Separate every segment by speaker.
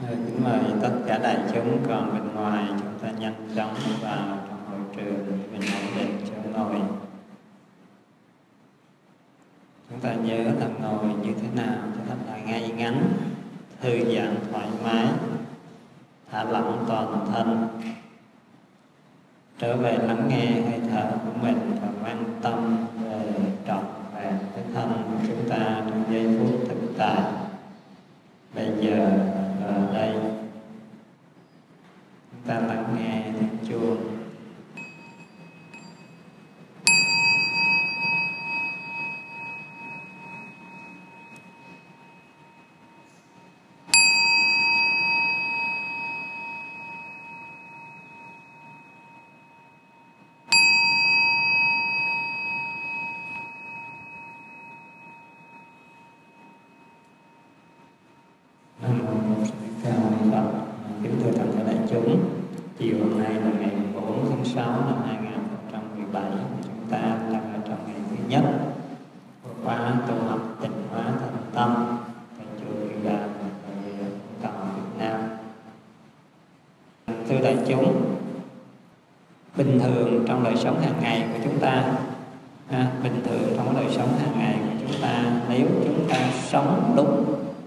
Speaker 1: Kính mời tất cả đại chúng còn bên ngoài chúng ta nhanh chóng vào trong hội trường để mình ổn định chỗ ngồi. Chúng ta nhớ là ngồi như thế nào cho thật là ngay ngắn, thư giãn thoải mái, thả lỏng toàn thân, trở về lắng nghe hơi thở của mình và quan tâm về trọn vẹn cái thân của chúng ta trong giây phút thực tại. Bây giờ ở đây chúng ta lắng nghe tiếng chuông. Kính thưa toàn thể đại chúng, chiều hôm nay là ngày 4 tháng 6 năm 2017, chúng ta đang ở trong ngày thứ nhất của khóa tu học tịnh hóa thân tâm tại chùa Kỳ Đà, tại Việt Nam. Thưa đại chúng, bình thường trong đời sống hàng ngày của chúng ta, bình thường trong đời sống hàng ngày của chúng ta, nếu chúng ta sống đúng,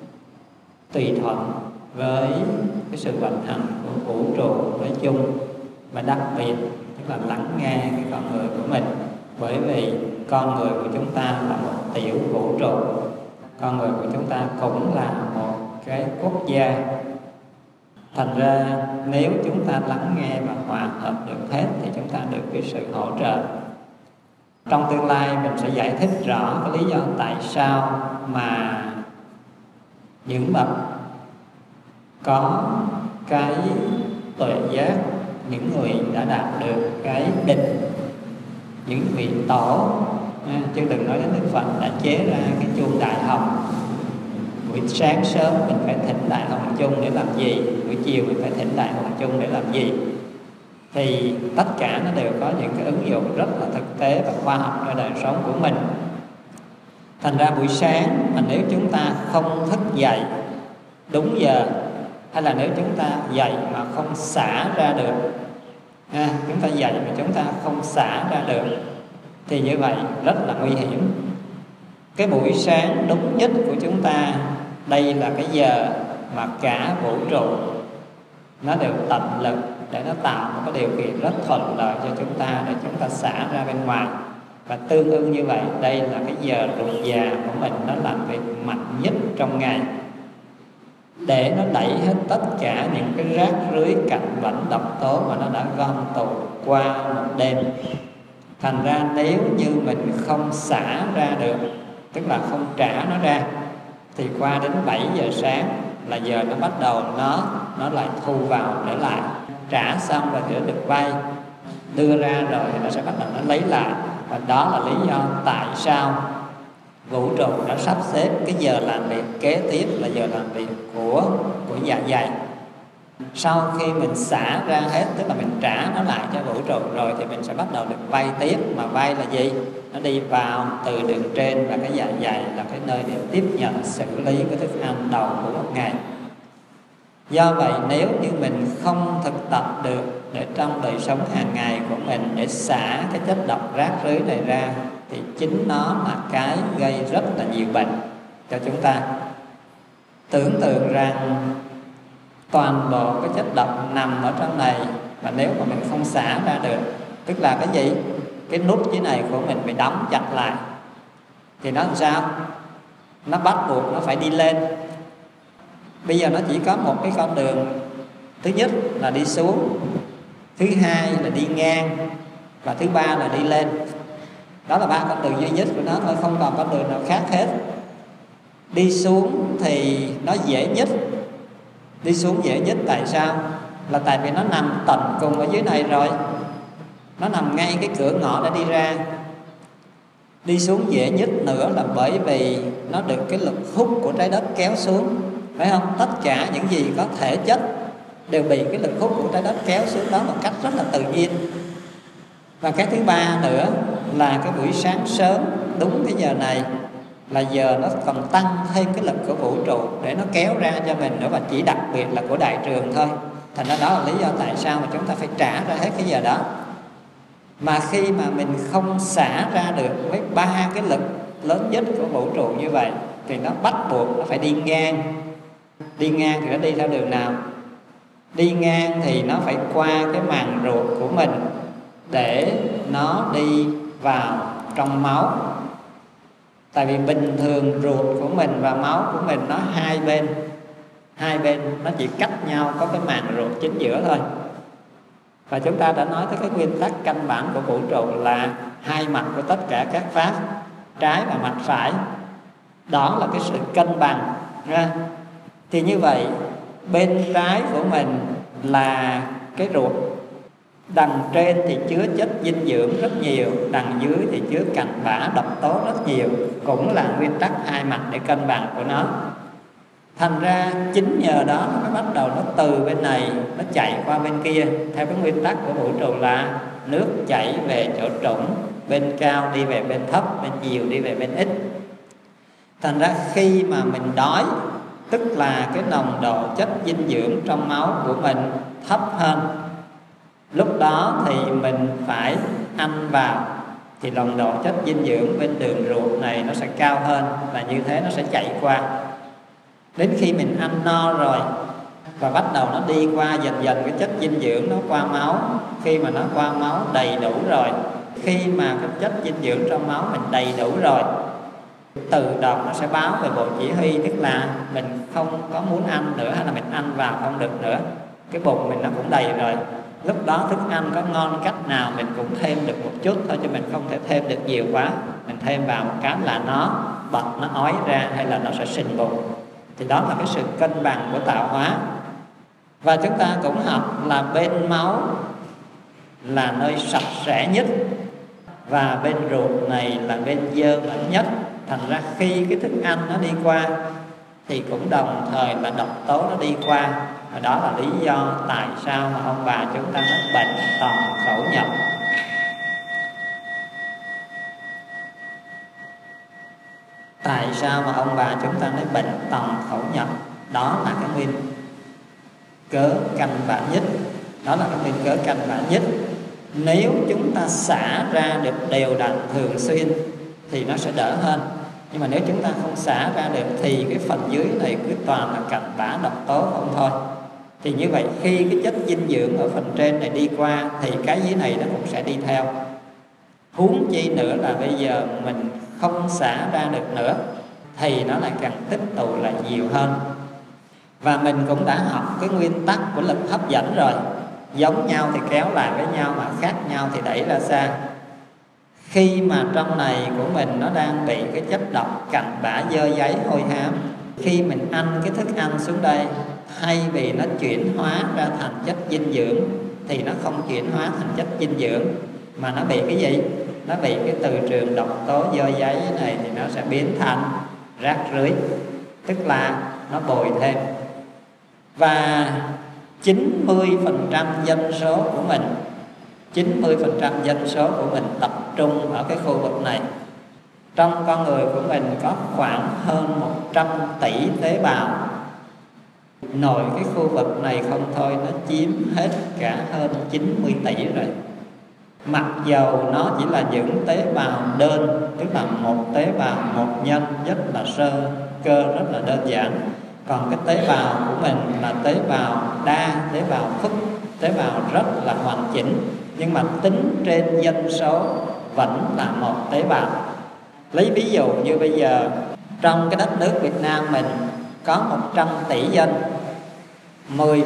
Speaker 1: tùy thuận với cái sự vận hành của vũ trụ nói chung, và đặc biệt tức là lắng nghe cái con người của mình, bởi vì con người của chúng ta là một tiểu vũ trụ, con người của chúng ta cũng là một cái quốc gia. Thành ra nếu chúng ta lắng nghe và hòa hợp được hết thì chúng ta được cái sự hỗ trợ. Trong tương lai mình sẽ giải thích rõ cái lý do tại sao mà những bậc có cái tuệ giác, những người đã đạt được cái định, những vị tổ, chứ đừng nói đến Đức Phật đã chế ra cái chuông đại hồng. Buổi sáng sớm mình phải thỉnh đại hồng chung để làm gì, buổi chiều mình phải thỉnh đại hồng chung để làm gì, thì tất cả nó đều có những cái ứng dụng rất là thực tế và khoa học cho đời sống của mình. Thành ra buổi sáng mà nếu chúng ta không thức dậy đúng giờ, hay là nếu chúng ta dậy mà không xả ra được, chúng ta dậy mà chúng ta không xả ra được, thì như vậy rất là nguy hiểm. Cái buổi sáng đúng nhất của chúng ta, đây là cái giờ mà cả vũ trụ nó đều tận lực để nó tạo một cái điều kiện rất thuận lợi cho chúng ta để chúng ta xả ra bên ngoài. Và tương ưng như vậy, đây là cái giờ ruột già của mình, nó làm việc mạnh nhất trong ngày để nó đẩy hết tất cả những cái rác rưới cặn bẩn độc tố mà nó đã gom tụ qua một đêm. Thành ra nếu như mình không xả ra được, tức là không trả nó ra, thì qua đến 7 giờ sáng là giờ nó bắt đầu nó lại thu vào trở lại. Trả xong rồi thì nó được vay, đưa ra rồi nó sẽ bắt đầu nó lấy lại. Và đó là lý do tại sao vũ trụ đã sắp xếp cái giờ làm việc kế tiếp là giờ làm việc của dạ dày. Sau khi mình xả ra hết, tức là mình trả nó lại cho vũ trụ rồi, thì mình sẽ bắt đầu được vay tiếp. Mà vay là gì? Nó đi vào từ đường trên, và cái dạ dày là cái nơi để tiếp nhận xử lý cái thức ăn đầu của một ngày. Do vậy nếu như mình không thực tập được để trong đời sống hàng ngày của mình để xả cái chất độc rác rưới này ra, thì chính nó là cái gây rất là nhiều bệnh cho chúng ta. Tưởng tượng rằng toàn bộ cái chất độc nằm ở trong này, mà nếu mà mình không xả ra được, tức là cái gì? Cái nút dưới này của mình bị đóng chặt lại, thì nó làm sao? Nó bắt buộc nó phải đi lên. Bây giờ nó chỉ có một cái con đường, thứ nhất là đi xuống, thứ hai là đi ngang, và thứ ba là đi lên. Đó là 3 con đường duy nhất của nó thôi, không còn con đường nào khác hết. Đi xuống thì nó dễ nhất. Đi xuống dễ nhất tại sao? Là tại vì nó nằm tận cùng ở dưới này rồi, nó nằm ngay cái cửa ngõ để đi ra. Đi xuống dễ nhất nữa là bởi vì nó được cái lực hút của trái đất kéo xuống, phải không? Tất cả những gì có thể chất đều bị cái lực hút của trái đất kéo xuống đó một cách rất là tự nhiên. Và cái thứ ba nữa là cái buổi sáng sớm đúng cái giờ này là giờ nó còn tăng thêm cái lực của vũ trụ để nó kéo ra cho mình nữa, và chỉ đặc biệt là của đại trường thôi. Thành ra đó là lý do tại sao mà chúng ta phải trả ra hết cái giờ đó. Mà khi mà mình không xả ra được với ba cái lực lớn nhất của vũ trụ như vậy thì nó bắt buộc nó phải đi ngang. Đi ngang thì nó đi theo đường nào? Đi ngang thì nó phải qua cái màng ruột của mình để nó đi vào trong máu. Tại vì bình thường ruột của mình và máu của mình nó hai bên nó chỉ cách nhau có cái màng ruột chính giữa thôi. Và chúng ta đã nói tới cái nguyên tắc căn bản của vũ trụ là hai mặt của tất cả các pháp, trái và mặt phải. Đó là cái sự cân bằng. Thì như vậy, bên trái của mình là cái ruột, đằng trên thì chứa chất dinh dưỡng rất nhiều, đằng dưới thì chứa cặn bã độc tố rất nhiều, cũng là nguyên tắc hai mặt để cân bằng của nó. Thành ra chính nhờ đó nó mới bắt đầu nó từ bên này nó chạy qua bên kia, theo cái nguyên tắc của vũ trụ là nước chảy về chỗ trũng, bên cao đi về bên thấp, bên nhiều đi về bên ít. Thành ra khi mà mình đói, tức là cái nồng độ chất dinh dưỡng trong máu của mình thấp hơn, lúc đó thì mình phải ăn vào, thì nồng độ chất dinh dưỡng bên đường ruột này nó sẽ cao hơn, và như thế nó sẽ chạy qua. Đến khi mình ăn no rồi và bắt đầu nó đi qua dần dần cái chất dinh dưỡng nó qua máu. Khi mà nó qua máu đầy đủ rồi, khi mà cái chất dinh dưỡng trong máu mình đầy đủ rồi, tự động nó sẽ báo về bộ chỉ huy, tức là mình không có muốn ăn nữa, hay là mình ăn vào không được nữa, cái bụng mình nó cũng đầy rồi. Lúc đó thức ăn có ngon cách nào mình cũng thêm được một chút thôi, chứ mình không thể thêm được nhiều quá. Mình thêm vào một cái là nó bật, nó ói ra, hay là nó sẽ sình bụng. Thì đó là cái sự cân bằng của tạo hóa. Và chúng ta cũng học là bên máu là nơi sạch sẽ nhất, và bên ruột này là bên dơ bẩn nhất. Thành ra khi cái thức ăn nó đi qua thì cũng đồng thời là độc tố nó đi qua. Và đó là lý do tại sao mà ông bà chúng ta nói bệnh tòng khẩu nhập. Tại sao mà ông bà chúng ta nói bệnh tòng khẩu nhập? Đó là cái nguyên cớ căn bản nhất. Đó là cái nguyên cớ căn bản nhất. Nếu chúng ta xả ra được đều đặn thường xuyên thì nó sẽ đỡ hơn. Nhưng mà nếu chúng ta không xả ra được thì cái phần dưới này cứ toàn là cặn bã độc tố không thôi. Thì như vậy khi cái chất dinh dưỡng ở phần trên này đi qua thì cái dưới này nó cũng sẽ đi theo. Huống chi nữa là bây giờ mình không xả ra được nữa thì nó lại càng tích tụ lại nhiều hơn. Và mình cũng đã học cái nguyên tắc của lực hấp dẫn rồi. Giống nhau thì kéo lại với nhau, mà khác nhau thì đẩy ra xa. Khi mà trong này của mình nó đang bị cái chất độc cặn bã dơ dáy hôi hám, khi mình ăn cái thức ăn xuống đây, thay vì nó chuyển hóa ra thành chất dinh dưỡng thì nó không chuyển hóa thành chất dinh dưỡng, mà nó bị cái gì? Nó bị cái từ trường độc tố dơ dáy này thì nó sẽ biến thành rác rưới, tức là nó bồi thêm. Và 90% dân số của mình, 90% dân số của mình tập trung ở cái khu vực này. Trong con người của mình có khoảng hơn 100 tỷ tế bào. Nội cái khu vực này không thôi, nó chiếm hết cả hơn 90 tỷ rồi. Mặc dầu nó chỉ là những tế bào đơn, tức là một tế bào, một nhân rất là sơ cơ, rất là đơn giản. Còn cái tế bào của mình là tế bào đa, tế bào phức, tế bào rất là hoàn chỉnh. Nhưng mà tính trên dân số vẫn là một tế bào. Lấy ví dụ như bây giờ trong cái đất nước Việt Nam mình có 100 tỷ dân, 10%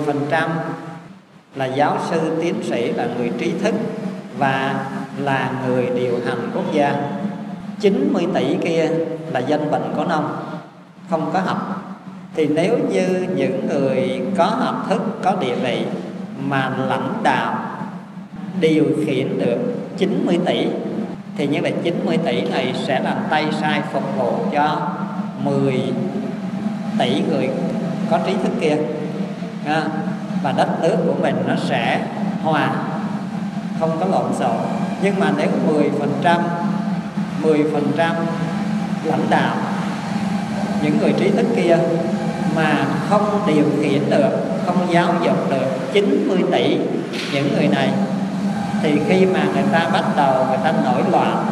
Speaker 1: là giáo sư, tiến sĩ, là người trí thức và là người điều hành quốc gia. 90 tỷ kia là dân bệnh có nông, không có học. Thì nếu như những người có học thức, có địa vị mà lãnh đạo điều khiển được 90 tỷ thì như vậy 90 tỷ này sẽ làm tay sai phục vụ cho 10 tỷ người có trí thức kia. Và đất nước của mình nó sẽ hòa, không có lộn xộn. Nhưng mà nếu 10% lãnh đạo những người trí thức kia mà không điều khiển được, không giáo dục được 90 tỷ những người này, thì khi mà người ta bắt đầu người ta nổi loạn,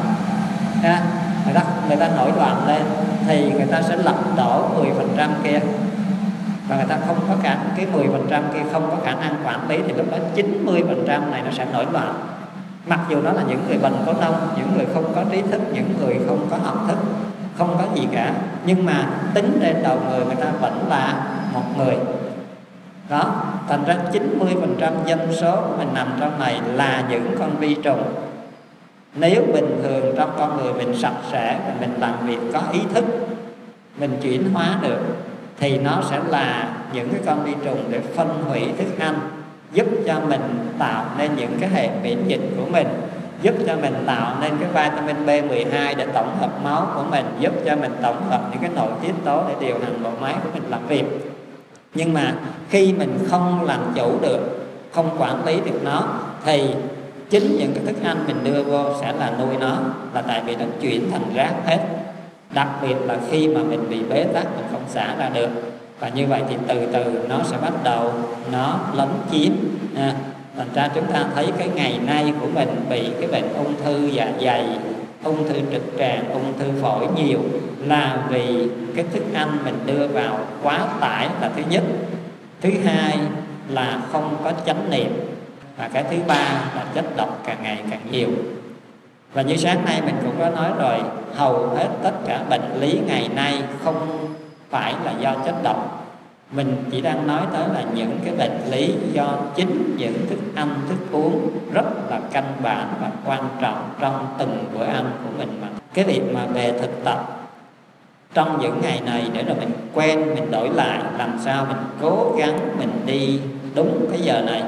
Speaker 1: người ta nổi loạn lên thì người ta sẽ lật đổ 10% kia, và người ta không có cái 10% kia không có khả năng quản lý, thì lúc đó 90% này nó sẽ nổi loạn. Mặc dù đó là những người bần có nông, những người không có trí thức, những người không có học thức, không có gì cả, nhưng mà tính trên đầu người ta vẫn là một người đó. Thành ra 90% dân số của mình nằm trong này là những con vi trùng. Nếu bình thường trong con người mình sạch sẽ, mình làm việc có ý thức, mình chuyển hóa được, thì nó sẽ là những cái con vi trùng để phân hủy thức ăn, giúp cho mình tạo nên những cái hệ miễn dịch của mình, giúp cho mình tạo nên cái vitamin B12 để tổng hợp máu của mình, giúp cho mình tổng hợp những cái nội tiết tố để điều hành bộ máy của mình làm việc. Nhưng mà khi mình không làm chủ được, không quản lý được nó, thì chính những cái thức ăn mình đưa vô sẽ là nuôi nó, là tại vì nó chuyển thành rác hết. Đặc biệt là khi mà mình bị bế tắc, mình không xả ra được, và như vậy thì từ từ nó sẽ bắt đầu nó lấn chiếm. Thành ra chúng ta thấy cái ngày nay của mình bị cái bệnh ung thư dạ dày, ung thư trực tràng, ung thư phổi nhiều, là vì cái thức ăn mình đưa vào quá tải là thứ nhất. Thứ hai là không có chánh niệm, và cái thứ ba là chất độc càng ngày càng nhiều. Và như sáng nay mình cũng có nói rồi, hầu hết tất cả bệnh lý ngày nay không phải là do chất độc. Mình chỉ đang nói tới là những cái bệnh lý do chính những thức ăn, thức uống rất là căn bản và quan trọng trong từng bữa ăn của mình. Mà cái việc mà về thực tập trong những ngày này để rồi mình quen, mình đổi lại, làm sao mình cố gắng mình đi đúng cái giờ này.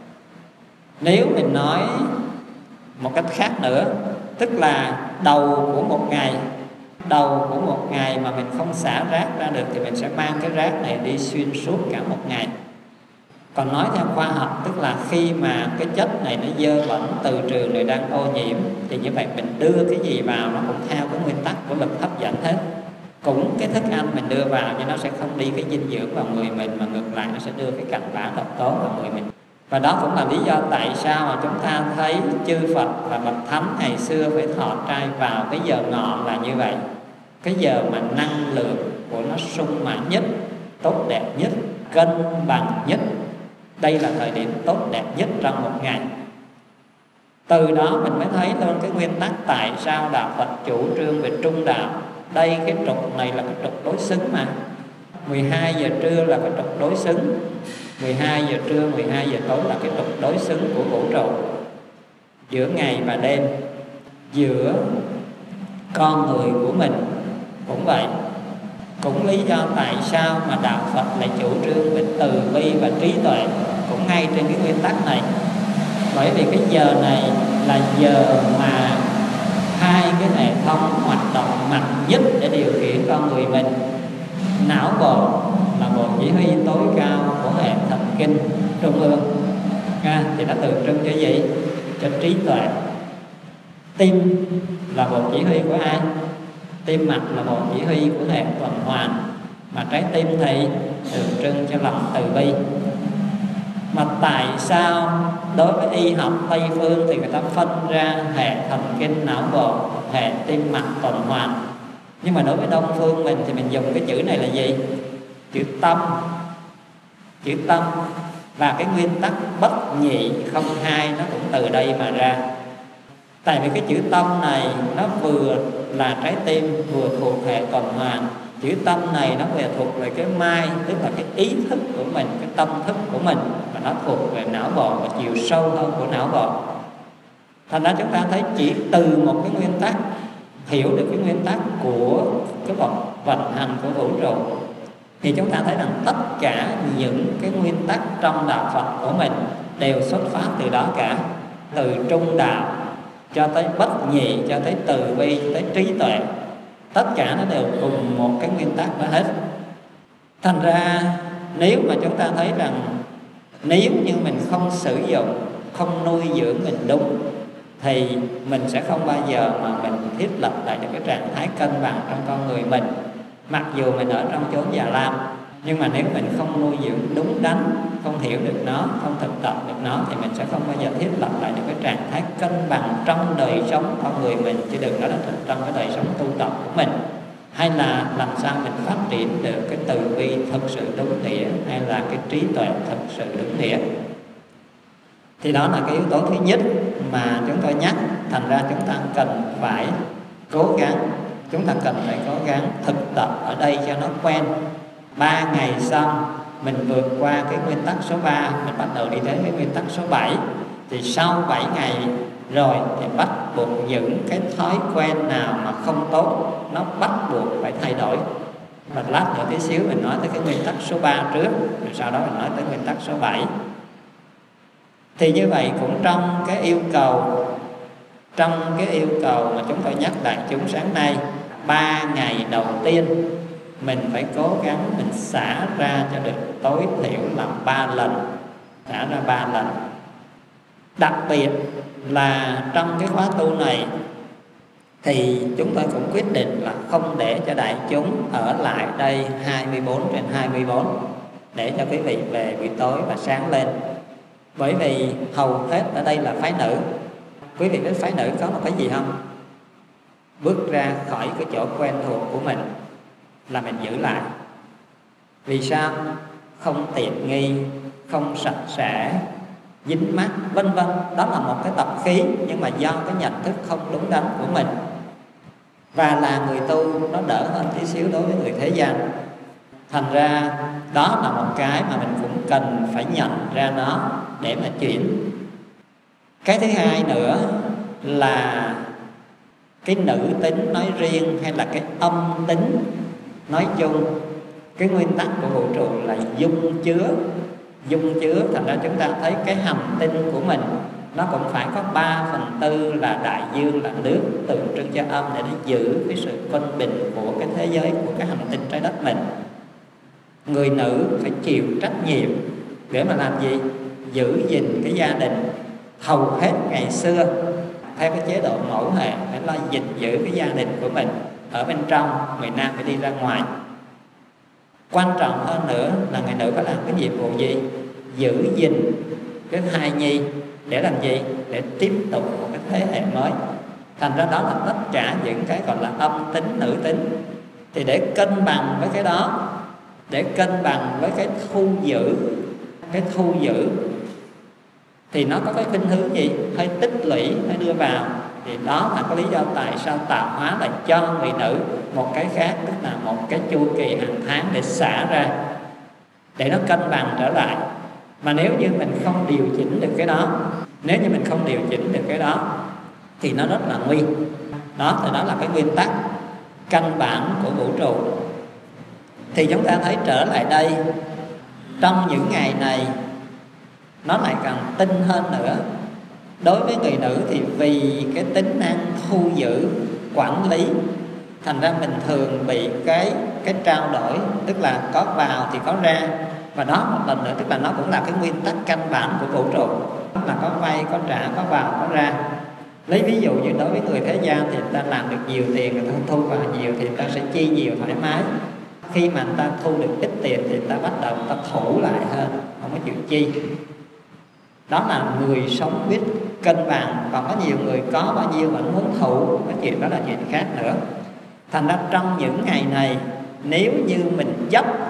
Speaker 1: Nếu mình nói một cách khác nữa, tức là đầu của một ngày mà mình không xả rác ra được thì mình sẽ mang cái rác này đi xuyên suốt cả một ngày. Còn nói theo khoa học, tức là khi mà cái chất này nó dơ bẩn từ trường rồi đang ô nhiễm, thì như vậy mình đưa cái gì vào nó cũng theo cái nguyên tắc của lực hấp dẫn hết. Cũng cái thức ăn mình đưa vào nhưng nó sẽ không đi cái dinh dưỡng vào người mình, mà ngược lại nó sẽ đưa cái cặn bã độc tố vào người mình. Và đó cũng là lý do tại sao mà chúng ta thấy chư Phật và bậc thánh ngày xưa phải thọ trai vào cái giờ ngọ là như vậy. Cái giờ mà năng lượng của nó sung mãn nhất, tốt đẹp nhất, cân bằng nhất. Đây là thời điểm tốt đẹp nhất trong một ngày. Từ đó mình mới thấy luôn cái nguyên tắc tại sao Đạo Phật chủ trương về trung đạo. Đây cái trục này là cái trục đối xứng mà. 12 giờ trưa là cái trục đối xứng, 12 giờ trưa, 12 giờ tối là cái trục đối xứng của vũ trụ, giữa ngày và đêm, giữa con người của mình cũng vậy. Cũng lý do tại sao mà Đạo Phật lại chủ trương về từ bi và trí tuệ, cũng ngay trên cái nguyên tắc này. Bởi vì cái giờ này là giờ mà hai cái hệ thống hoạt động mạnh nhất để điều khiển con người mình. Não bộ là bộ chỉ huy tối cao của hệ thần kinh trung ương, thì nó tượng trưng cho gì? Cho trí tuệ. Tim là bộ chỉ huy của ai? Tim mạch là bộ chỉ huy của hệ tuần hoàn, mà trái tim thì tượng trưng cho lòng từ bi. Mà tại sao đối với y học Tây phương thì người ta phân ra hệ thần kinh não bộ, hệ tim mạch tuần hoàn, nhưng mà đối với Đông phương mình thì mình dùng cái chữ này là gì? Chữ tâm. Chữ tâm. Và cái nguyên tắc bất nhị không hai nó cũng từ đây mà ra. Tại vì cái chữ tâm này nó vừa là trái tim, vừa thuộc hệ tuần hoàn. Chữ tâm này nó vừa thuộc về cái mai, tức là cái ý thức của mình, cái tâm thức của mình, và nó thuộc về não bộ và chiều sâu hơn của não bộ. Thành ra chúng ta thấy chỉ từ một cái nguyên tắc, hiểu được cái nguyên tắc của cái vận hành của vũ trụ, thì chúng ta thấy rằng tất cả những cái nguyên tắc trong đạo Phật của mình đều xuất phát từ đó cả. Từ trung đạo cho tới bất nhị, cho tới từ bi, tới trí tuệ, tất cả nó đều cùng một cái nguyên tắc đó hết. Thành ra nếu mà chúng ta thấy rằng nếu như mình không sử dụng, không nuôi dưỡng mình đúng, thì mình sẽ không bao giờ mà mình thiết lập lại được cái trạng thái cân bằng trong con người mình. Mặc dù mình ở trong chốn già lam, nhưng mà nếu mình không nuôi dưỡng đúng đắn, không hiểu được nó, không thực tập được nó, thì mình sẽ không bao giờ thiết lập lại được cái trạng thái cân bằng trong đời sống con người mình, chứ đừng nói là trong cái đời sống tu tập của mình. Hay là làm sao mình phát triển được cái từ bi thực sự đúng nghĩa, hay là cái trí tuệ thực sự đúng nghĩa. Thì đó là cái yếu tố thứ nhất mà chúng tôi nhắc. Thành ra chúng ta cần phải cố gắng, chúng ta cần phải cố gắng thực tập ở đây cho nó quen. 3 ngày xong mình vượt qua cái nguyên tắc số 3, mình bắt đầu đi đến cái nguyên tắc số 7. Thì sau 7 ngày rồi thì bắt buộc những cái thói quen nào mà không tốt, nó bắt buộc phải thay đổi. Và lát nữa tí xíu mình nói tới cái nguyên tắc số 3 trước, rồi sau đó mình nói tới nguyên tắc số 7. Thì như vậy cũng trong cái yêu cầu mà chúng tôi nhắc đại chúng sáng nay, 3 ngày đầu tiên mình phải cố gắng mình xả ra cho được tối thiểu là 3 lần. Xả ra 3 lần. Đặc biệt là trong cái khóa tu này thì chúng tôi cũng quyết định là không để cho đại chúng ở lại đây 24/24, để cho quý vị về buổi tối và sáng lên. Bởi vì hầu hết ở đây là phái nữ. Quý vị biết phái nữ có một cái gì không? Bước ra khỏi cái chỗ quen thuộc của mình là mình giữ lại. Vì sao? Không tiện nghi, không sạch sẽ, dính mắc, vân vân. Đó là một cái tập khí, nhưng mà do cái nhận thức không đúng đắn của mình. Và là người tu nó đỡ hơn tí xíu đối với người thế gian. Thành ra đó là một cái mà mình cũng cần phải nhận ra nó để mà chuyển. Cái thứ hai nữa là cái nữ tính nói riêng, hay là cái âm tính nói chung. Cái nguyên tắc của vũ trụ là dung chứa. Thành ra chúng ta thấy cái hành tinh của mình nó cũng phải có 3/4 là đại dương, là nước, tượng trưng cho âm, để nó giữ cái sự phân bình của cái thế giới, của cái hành tinh trái đất mình. Người nữ phải chịu trách nhiệm để mà làm gì? Giữ gìn cái gia đình. Hầu hết ngày xưa theo cái chế độ mẫu hệ phải lo gìn giữ cái gia đình của mình ở bên trong, người nam phải đi ra ngoài. Quan trọng hơn nữa là người nữ phải làm cái nhiệm vụ gì? Giữ gìn cái thai nhi. Để làm gì? Để tiếp tục một cái thế hệ mới. Thành ra đó là tất cả những cái gọi là âm tính, nữ tính. Thì để cân bằng với cái đó, để cân bằng với cái thu giữ thì nó có cái khuynh hướng gì? Hơi tích lũy, hơi đưa vào. Thì đó là cái lý do tại sao tạo hóa lại cho người nữ một cái khác, tức là một cái chu kỳ hàng tháng để xả ra, để nó cân bằng trở lại. Mà nếu như mình không điều chỉnh được cái đó, thì nó rất là nguy. Đó, thì đó là cái nguyên tắc căn bản của vũ trụ. Thì chúng ta thấy trở lại đây, trong những ngày này nó lại càng tinh hơn nữa. Đối với người nữ thì vì cái tính năng thu giữ, quản lý, thành ra mình thường bị cái trao đổi, tức là có vào thì có ra. Và đó một lần nữa, tức là nó cũng là cái nguyên tắc căn bản của vũ trụ, là có vay, có trả, có vào, có ra. Lấy ví dụ như đối với người thế gian thì người ta làm được nhiều tiền, người ta thu vào nhiều thì người ta sẽ chi nhiều thoải mái. Khi mà người ta thu được ít tiền thì người ta bắt đầu người ta thủ lại hơn, không có chịu chi. Đó là người sống biết cân bằng. Còn có nhiều người có bao nhiêu vẫn muốn thủ, cái chuyện đó là chuyện khác nữa. Thành ra trong những ngày này, nếu như mình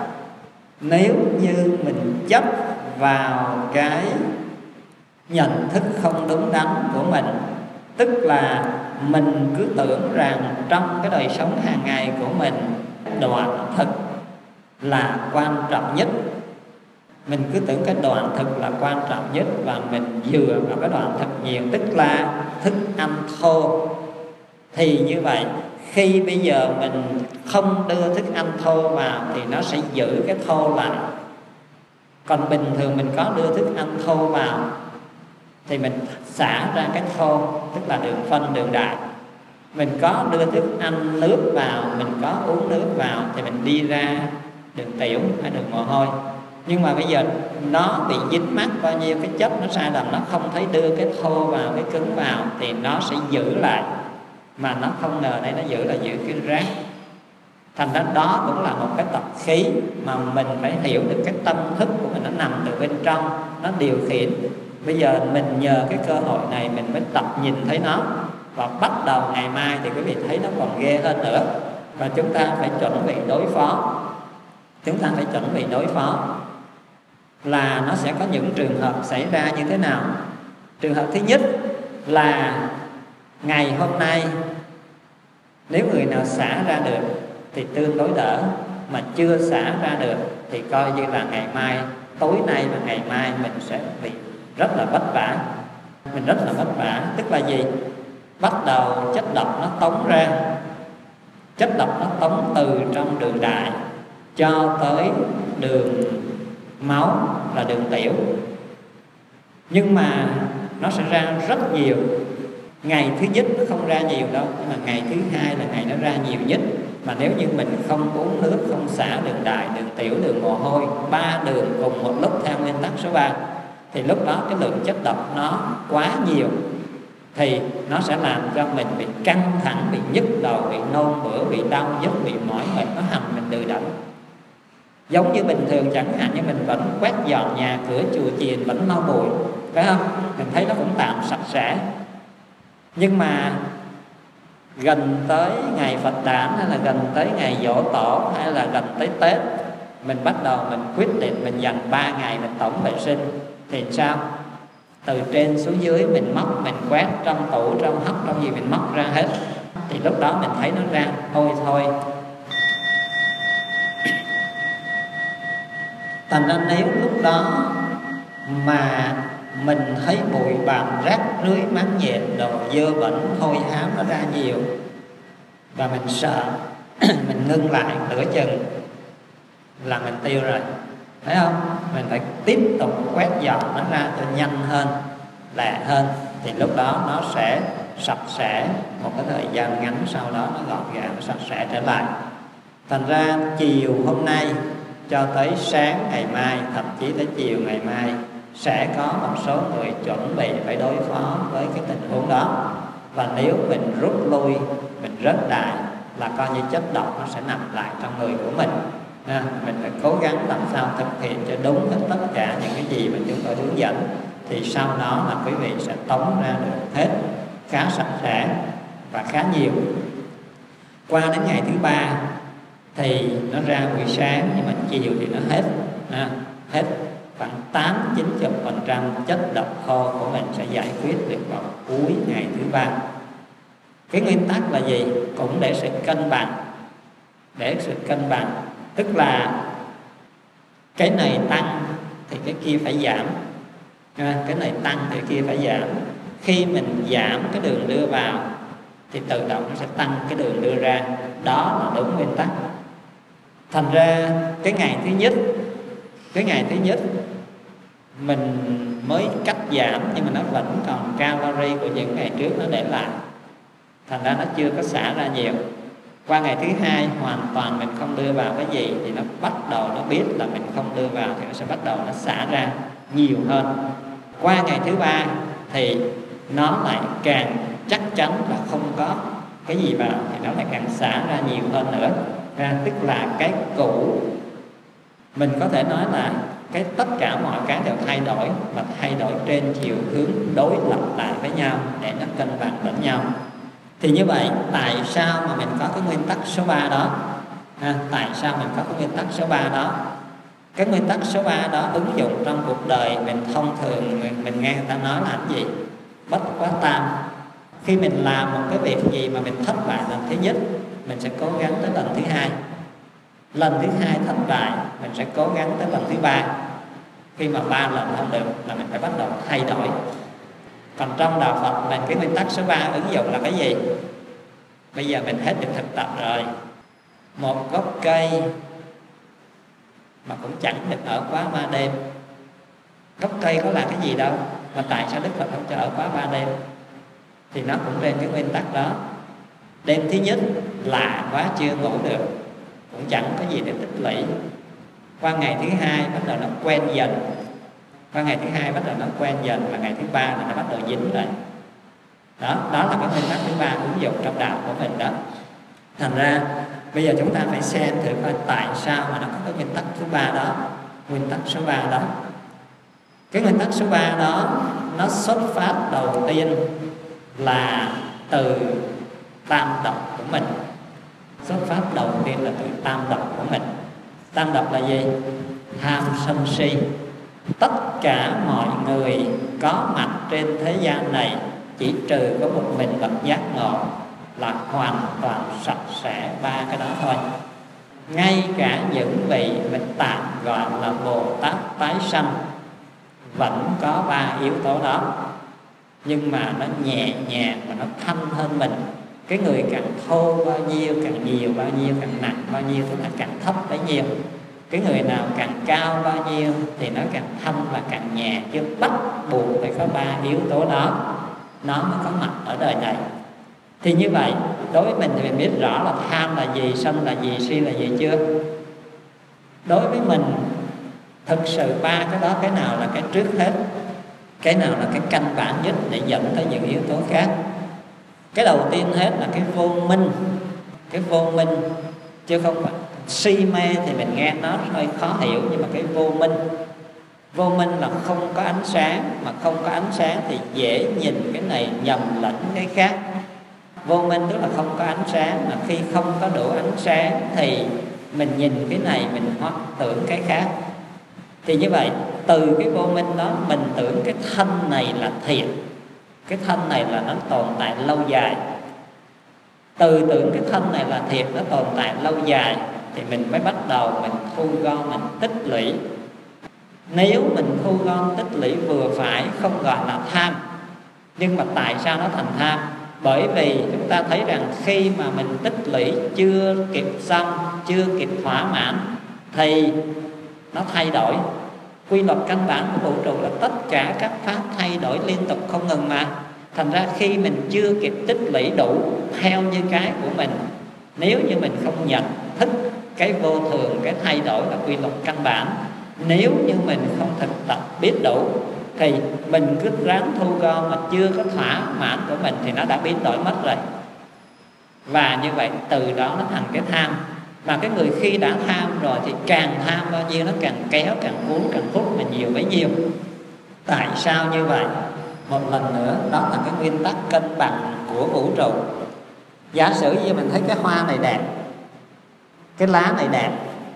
Speaker 1: chấp vào cái nhận thức không đúng đắn của mình, tức là mình cứ tưởng rằng trong cái đời sống hàng ngày của mình, đoạn thực là quan trọng nhất. Mình cứ tưởng cái đoạn thực là quan trọng nhất, và mình dựa vào cái đoạn thực nhiều, tức là thức ăn thô. Thì như vậy, khi bây giờ mình không đưa thức ăn thô vào thì nó sẽ giữ cái thô lại. Còn bình thường mình có đưa thức ăn thô vào thì mình xả ra cái thô, tức là đường phân, đường đại. Mình có đưa thức ăn nước vào, mình có uống nước vào thì mình đi ra đường tiểu hay đường mồ hôi. Nhưng mà bây giờ nó bị dính mắc bao nhiêu cái chất, nó sai lầm, nó không thấy đưa cái thô vào, cái cứng vào thì nó sẽ giữ lại. Mà nó không ngờ đây nó giữ là giữ cái rác. Thành ra đó cũng là một cái tập khí mà mình phải hiểu được cái tâm thức của mình nó nằm từ bên trong, nó điều khiển. Bây giờ mình nhờ cái cơ hội này mình mới tập nhìn thấy nó, và bắt đầu ngày mai thì quý vị thấy nó còn ghê hơn nữa. Và chúng ta phải chuẩn bị đối phó. Chúng ta phải chuẩn bị đối phó là nó sẽ có những trường hợp xảy ra như thế nào. Trường hợp thứ nhất là ngày hôm nay nếu người nào xả ra được thì tương đối đỡ, mà chưa xả ra được thì coi như là ngày mai, tối nay và ngày mai mình sẽ bị rất là vất vả. Mình rất là vất vả, tức là gì? Bắt đầu chất độc nó tống ra. Chất độc nó tống từ trong đường đại cho tới đường máu là đường tiểu. Nhưng mà nó sẽ ra rất nhiều. Ngày thứ nhất nó không ra nhiều đâu, nhưng mà ngày thứ hai là ngày nó ra nhiều nhất. Mà nếu như mình không uống nước, không xả đường đại, đường tiểu, đường mồ hôi, 3 đường cùng một lúc theo nguyên tắc số 3, thì lúc đó cái lượng chất độc nó quá nhiều, thì nó sẽ làm cho mình bị căng thẳng, bị nhức đầu, bị nôn mửa, bị đau nhức, bị mỏi mệt, nó hành mình đừ đẫn. Giống như bình thường chẳng hạn như mình vẫn quét dọn nhà cửa chùa chiền, vẫn lau bụi, phải không? Mình thấy nó cũng tạm sạch sẽ. Nhưng mà gần tới ngày Phật đản, hay là gần tới ngày giỗ tổ, hay là gần tới Tết, mình bắt đầu mình quyết định mình dành 3 ngày mình tổng vệ sinh. Thì sao? Từ trên xuống dưới mình móc, mình quét trong tủ, trong hốc, trong gì mình móc ra hết. Thì lúc đó mình thấy nó ra thôi. Thành ra nếu lúc đó mà mình thấy bụi bặm, rác rưới, máng nhện, đồ dơ bẩn, hôi hám nó ra nhiều, và mình sợ mình ngưng lại nửa chừng là mình tiêu rồi, thấy không? Mình phải tiếp tục quét dọn nó ra cho nhanh hơn, lẹ hơn, thì lúc đó nó sẽ sạch sẽ. Một cái thời gian ngắn sau đó nó gọn gàng, nó sạch sẽ trở lại. Thành ra chiều hôm nay cho tới sáng ngày mai, thậm chí tới chiều ngày mai, sẽ có một số người chuẩn bị phải đối phó với cái tình huống đó. Và nếu mình rút lui, mình rớt đại, là coi như chất độc nó sẽ nằm lại trong người của mình. Mình phải cố gắng làm sao thực hiện cho đúng hết tất cả những cái gì mà chúng tôi hướng dẫn, thì sau đó là quý vị sẽ tống ra được hết khá sạch sẽ và khá nhiều. Qua đến ngày thứ 3 thì nó ra buổi sáng, nhưng mà chiều thì nó hết khoảng 8-90% chất độc khô của mình sẽ giải quyết được vào cuối ngày thứ 3. Cái nguyên tắc là gì? Cũng để sự cân bằng. Để sự cân bằng, tức là cái này tăng thì cái kia phải giảm, cái này tăng thì cái kia phải giảm. Khi mình giảm cái đường đưa vào thì tự động nó sẽ tăng cái đường đưa ra. Đó là đúng nguyên tắc. Thành ra cái ngày thứ nhất mình mới cắt giảm, nhưng mà nó vẫn còn calorie của những ngày trước nó để lại. Thành ra nó chưa có xả ra nhiều. Qua ngày thứ 2 hoàn toàn mình không đưa vào cái gì, thì nó bắt đầu nó biết là mình không đưa vào, thì nó sẽ bắt đầu nó xả ra nhiều hơn. Qua ngày thứ 3 thì nó lại càng chắc chắn là không có cái gì vào, thì nó lại càng xả ra nhiều hơn nữa. Tức là cái cũ, mình có thể nói là cái tất cả mọi cái đều thay đổi, và thay đổi trên chiều hướng đối lập lại với nhau để nó cân bằng lẫn nhau. Thì như vậy tại sao mà mình có cái nguyên tắc số 3 đó? Tại sao mình có cái nguyên tắc số 3 đó? Cái nguyên tắc số 3 đó ứng dụng trong cuộc đời mình thông thường, mình nghe người ta nói là cái gì? Bất quá tam. Khi mình làm một cái việc gì mà mình thất bại lần thứ nhất, mình sẽ cố gắng tới lần thứ 2. Lần thứ 2 thất bại, mình sẽ cố gắng tới lần thứ 3. Khi mà 3 lần không được là mình phải bắt đầu thay đổi. Còn trong đạo Phật mình cái nguyên tắc số 3 ứng dụng là cái gì? Bây giờ mình hết được thực tập rồi. Một gốc cây mà cũng chẳng được ở quá 3 đêm. Gốc cây có là cái gì đâu, mà tại sao Đức Phật không cho ở quá 3 đêm? Thì nó cũng trên cái nguyên tắc đó. Đêm thứ nhất lạ quá chưa ngủ được, cũng chẳng có gì để tích lũy. Qua ngày thứ 2 bắt đầu nó quen dần. Qua ngày thứ 2 bắt đầu nó quen dần, và ngày thứ 3 là nó bắt đầu dính rồi. Đó là cái nguyên tắc thứ 3 ứng dụng trong đạo của mình đó. Thành ra Bây giờ chúng ta phải xem thử coi tại sao mà nó có cái nguyên tắc thứ ba đó. Nguyên tắc số 3 đó, cái nguyên tắc số 3 đó nó xuất phát đầu tiên là từ tam độc của mình. Xuất phát đầu tiên là từ tam độc của mình. Tam độc là gì? Tham sân si. Tất cả mọi người có mặt trên thế gian này, chỉ trừ có một mình bậc giác ngộ là hoàn toàn sạch sẽ ba cái đó thôi. Ngay cả những vị mình tạm gọi là Bồ Tát tái sanh vẫn có ba yếu tố đó, nhưng mà nó nhẹ nhàng và nó thanh hơn mình. Cái người càng thô bao nhiêu, càng nhiều bao nhiêu, càng nặng bao nhiêu thì nó càng thấp bấy nhiêu. Cái người nào càng cao bao nhiêu thì nó càng thanh và càng nhẹ, chứ bắt buộc phải có ba yếu tố đó nó mới có mặt ở đời này. Thì như vậy đối với mình thì mình biết rõ là tham là gì, sân là gì, si là gì chưa? Đối với mình thực sự ba cái đó, cái nào là cái trước hết, cái nào là cái căn bản nhất để dẫn tới những yếu tố khác? Cái đầu tiên hết là cái vô minh. Cái vô minh, chứ không phải si mê thì mình nghe nó hơi khó hiểu, nhưng mà cái vô minh, vô minh là không có ánh sáng, mà không có ánh sáng thì dễ nhìn cái này nhầm lẫn cái khác. Vô minh tức là không có ánh sáng, mà khi không có đủ ánh sáng thì mình nhìn cái này mình hoắc tưởng cái khác. Thì như vậy từ cái vô minh đó mình tưởng cái thân này là thiện, cái thân này là nó tồn tại lâu dài. Từ tưởng cái thân này là thiện, nó tồn tại lâu dài thì mình mới bắt đầu mình thu gom, mình tích lũy. Nếu mình thu gom tích lũy vừa phải không gọi là tham. Nhưng mà tại sao nó thành tham? Bởi vì chúng ta thấy rằng khi mà mình tích lũy chưa kịp xong, chưa kịp thỏa mãn thì nó thay đổi. Quy luật căn bản của vũ trụ là tất cả các pháp thay đổi liên tục không ngừng mà. Thành ra khi mình chưa kịp tích lũy đủ theo như cái của mình, nếu như mình không nhận thức cái vô thường, cái thay đổi là quy luật căn bản, nếu như mình không thực tập biết đủ thì mình cứ ráng thu gom mà chưa có thỏa mãn của mình thì nó đã biến đổi mất rồi. Và như vậy từ đó nó thành cái tham. Mà cái người khi đã tham rồi thì càng tham bao nhiêu nó càng kéo, càng cuốn, càng hút mình nhiều bấy nhiêu. Tại sao như vậy? Một lần nữa, đó là cái nguyên tắc cân bằng của vũ trụ. Giả sử như mình thấy cái hoa này đẹp, cái lá này đẹp,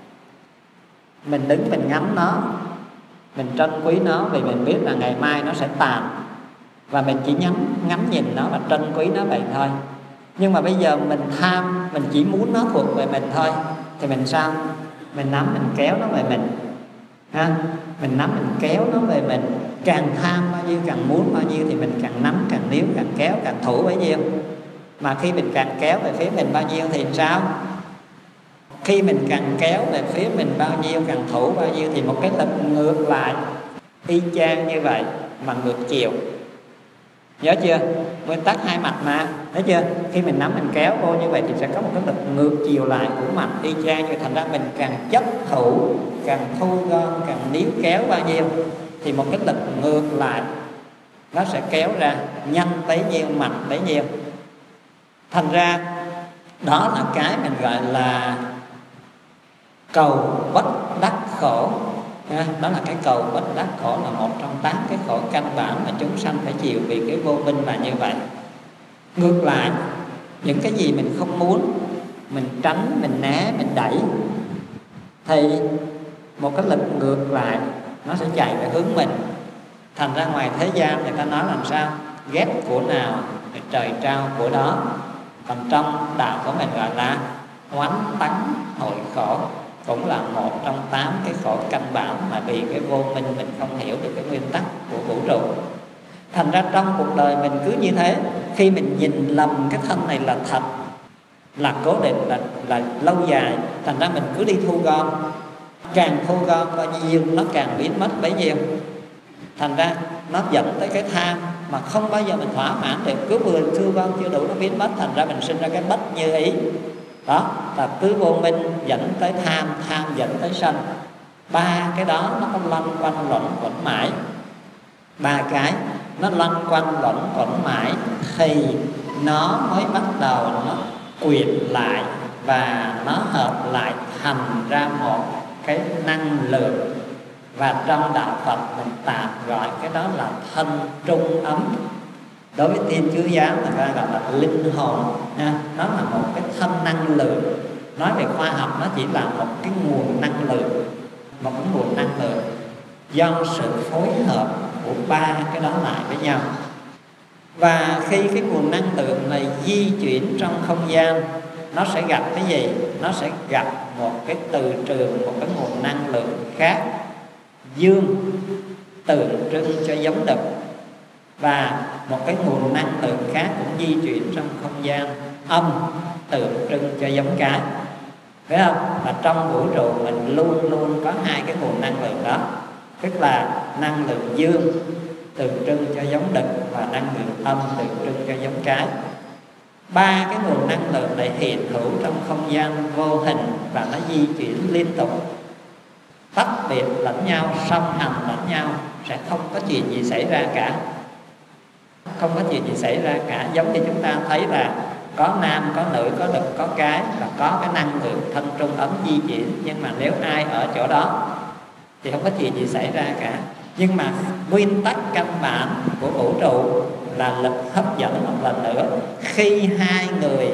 Speaker 1: mình đứng mình ngắm nó, mình trân quý nó vì mình biết là ngày mai nó sẽ tàn, và mình chỉ ngắm nhìn nó và trân quý nó vậy thôi. Nhưng mà bây giờ mình tham, mình chỉ muốn nó thuộc về mình thôi thì mình sao? Mình nắm mình kéo nó về mình ha? Mình nắm mình kéo nó về mình. Càng tham bao nhiêu, càng muốn bao nhiêu thì mình càng nắm, càng níu, càng kéo, càng thủ bấy nhiêu. Mà khi mình càng kéo về phía mình bao nhiêu thì sao? Khi mình càng kéo về phía mình bao nhiêu, càng thủ bao nhiêu thì một cái lực ngược lại y chang như vậy mà ngược chiều. Nhớ chưa? Nguyên tắc hai mặt mà, thấy chưa? Khi mình nắm mình kéo vô như vậy thì sẽ có một cái lực ngược chiều lại của mặt y chang như. Thành ra mình càng chấp thủ, càng thu gom, càng níu kéo bao nhiêu thì một cái lực ngược lại nó sẽ kéo ra nhanh bấy nhiêu, mạnh bấy nhiêu. Thành ra đó là cái mình gọi là cầu bất đắc khổ. Đó là cái cầu bất đắc khổ, là một trong 8 cái khổ căn bản mà chúng sanh phải chịu vì cái vô minh là như vậy. Ngược lại, những cái gì mình không muốn, mình tránh, mình né, mình đẩy thì một cái lực ngược lại nó sẽ chạy về hướng mình. Thành ra ngoài thế gian người ta nói làm sao? Ghét của nào thì trời trao của đó. Còn trong đạo của mình gọi là oán tánh hội khổ, cũng là một trong 8 cái khổ căn bản mà vì cái vô minh mình không hiểu được cái nguyên tắc của vũ trụ. Thành ra trong cuộc đời mình cứ như thế, khi mình nhìn lầm cái thân này là thật, là cố định, là lâu dài, thành ra mình cứ đi thu gom, càng thu gom bao nhiêu nó càng biến mất bấy nhiêu. Thành ra nó dẫn tới cái tham mà không bao giờ mình thỏa mãn được, cứ vừa thu gom chưa đủ nó biến mất. Thành ra mình sinh ra cái bất như ý. Đó là cứ vô minh dẫn tới tham, tham dẫn tới sân. Ba cái đó nó có lăn quanh luẩn quẩn mãi. Ba cái nó lăn quanh luẩn quẩn mãi thì nó mới bắt đầu nó quyện lại và nó hợp lại thành ra một cái năng lượng, và trong đạo Phật mình tạm gọi cái đó là thân trung ấm. Đối với Thiên Chúa giáo người ta gọi là linh hồn nha. Nó là một cái thân năng lượng. Nói về khoa học nó chỉ là một cái nguồn năng lượng, một cái nguồn năng lượng do sự phối hợp của ba cái đó lại với nhau. Và khi cái nguồn năng lượng này di chuyển trong không gian, nó sẽ gặp cái gì? Nó sẽ gặp một cái từ trường, một cái nguồn năng lượng khác, dương tượng trưng cho giống đực, và một cái nguồn năng lượng khác cũng di chuyển trong không gian, âm tượng trưng cho giống cái. Phải không? Và trong vũ trụ mình luôn luôn có hai cái nguồn năng lượng đó, tức là năng lượng dương tượng trưng cho giống đực và năng lượng âm tượng trưng cho giống cái. Ba cái nguồn năng lượng này hiện hữu trong không gian vô hình và nó di chuyển liên tục, tách biệt lẫn nhau, song hành lẫn nhau, sẽ không có chuyện gì xảy ra cả. Không có chuyện gì xảy ra cả. Giống như chúng ta thấy là có nam, có nữ, có đực, có cái, và có cái năng lượng thân trung ấm di chuyển. Nhưng mà nếu ai ở chỗ đó thì không có chuyện gì xảy ra cả. Nhưng mà nguyên tắc căn bản của vũ trụ là lực hấp dẫn một lần nữa. Khi hai người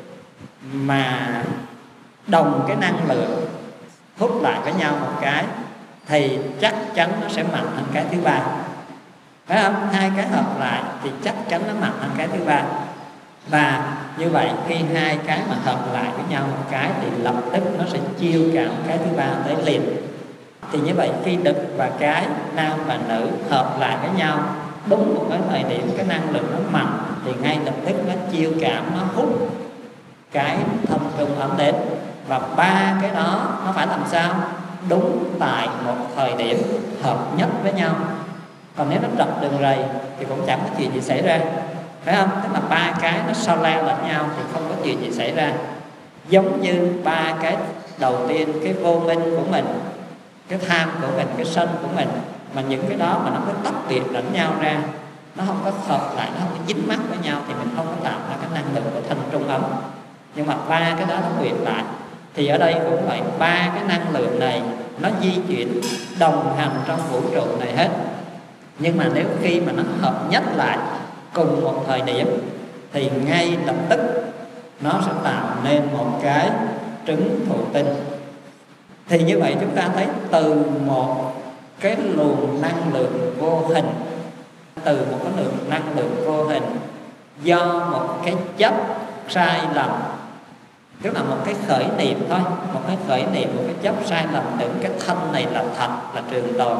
Speaker 1: mà đồng cái năng lượng hút lại với nhau một cái thì chắc chắn nó sẽ mạnh hơn cái thứ ba. Phải không? Hai cái hợp lại thì chắc chắn nó mạnh hơn cái thứ ba. Và như vậy khi hai cái mà hợp lại với nhau một cái thì lập tức nó sẽ chiêu cảm cái thứ ba tới liền. Thì như vậy khi đực và cái, nam và nữ hợp lại với nhau đúng một cái thời điểm, cái năng lượng nó mạnh thì ngay lập tức nó chiêu cảm, nó hút cái thân trung ấm đến. Và ba cái đó nó phải làm sao? Đúng tại một thời điểm hợp nhất với nhau. Còn nếu nó trật đường rầy thì cũng chẳng có chuyện gì xảy ra. Phải không? Tức là ba cái nó sau la lẫn nhau thì không có chuyện gì xảy ra. Giống như ba cái đầu tiên, cái vô minh của mình, cái tham của mình, cái sân của mình, mà những cái đó mà nó cứ tách biệt lẫn nhau ra, nó không có hợp lại, nó không có dính mắc với nhau thì mình không có tạo ra cái năng lượng của thân trung ấm. Nhưng mà ba cái đó nó quyện lại. Thì ở đây cũng vậy, ba cái năng lượng này nó di chuyển đồng hành trong vũ trụ này hết. Nhưng mà nếu khi mà nó hợp nhất lại cùng một thời điểm thì ngay lập tức nó sẽ tạo nên một cái trứng thụ tinh. Thì như vậy chúng ta thấy từ một cái luồng năng lượng vô hình, từ một cái lượng năng lượng vô hình do một cái chấp sai lầm, tức là một cái khởi niệm thôi, một cái khởi niệm, một cái chấp sai lầm tưởng cái thân này là thật, là trường tồn,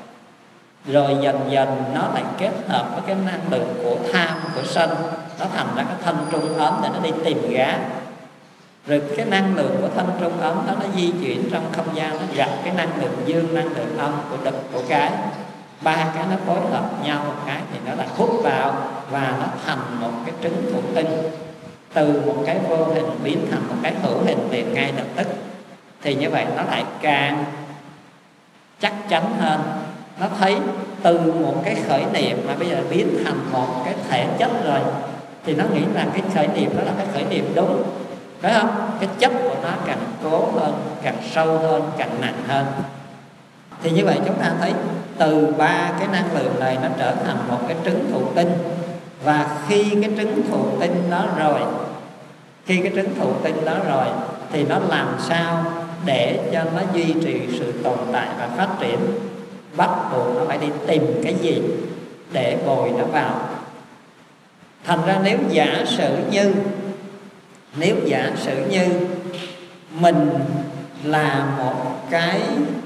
Speaker 1: rồi dần dần nó lại kết hợp với cái năng lượng của tham, của sân, nó thành ra cái thân trung ấm để nó đi tìm gá. Rồi cái năng lượng của thân trung ấm đó nó di chuyển trong không gian, nó gặp cái năng lượng dương, năng lượng âm của đực, của cái. Ba cái nó phối hợp nhau một cái thì nó lại hút vào và nó thành một cái trứng thụ tinh. Từ một cái vô hình biến thành một cái hữu hình liền ngay lập tức. Thì như vậy nó lại càng chắc chắn hơn. Nó thấy từ một cái khởi niệm mà bây giờ biến thành một cái thể chất rồi, thì nó nghĩ rằng cái khởi niệm đó là cái khởi niệm đúng. Phải không? Cái chấp của nó càng cố hơn, càng sâu hơn, càng nặng hơn. Thì như vậy chúng ta thấy từ ba cái năng lượng này nó trở thành một cái trứng thụ tinh. Và khi cái trứng thụ tinh đó rồi, khi cái trứng thụ tinh đó rồi thì nó làm sao để cho nó duy trì sự tồn tại và phát triển? Bắt buộc nó phải đi tìm cái gì để bồi nó vào. Thành ra nếu giả sử như mình là một cái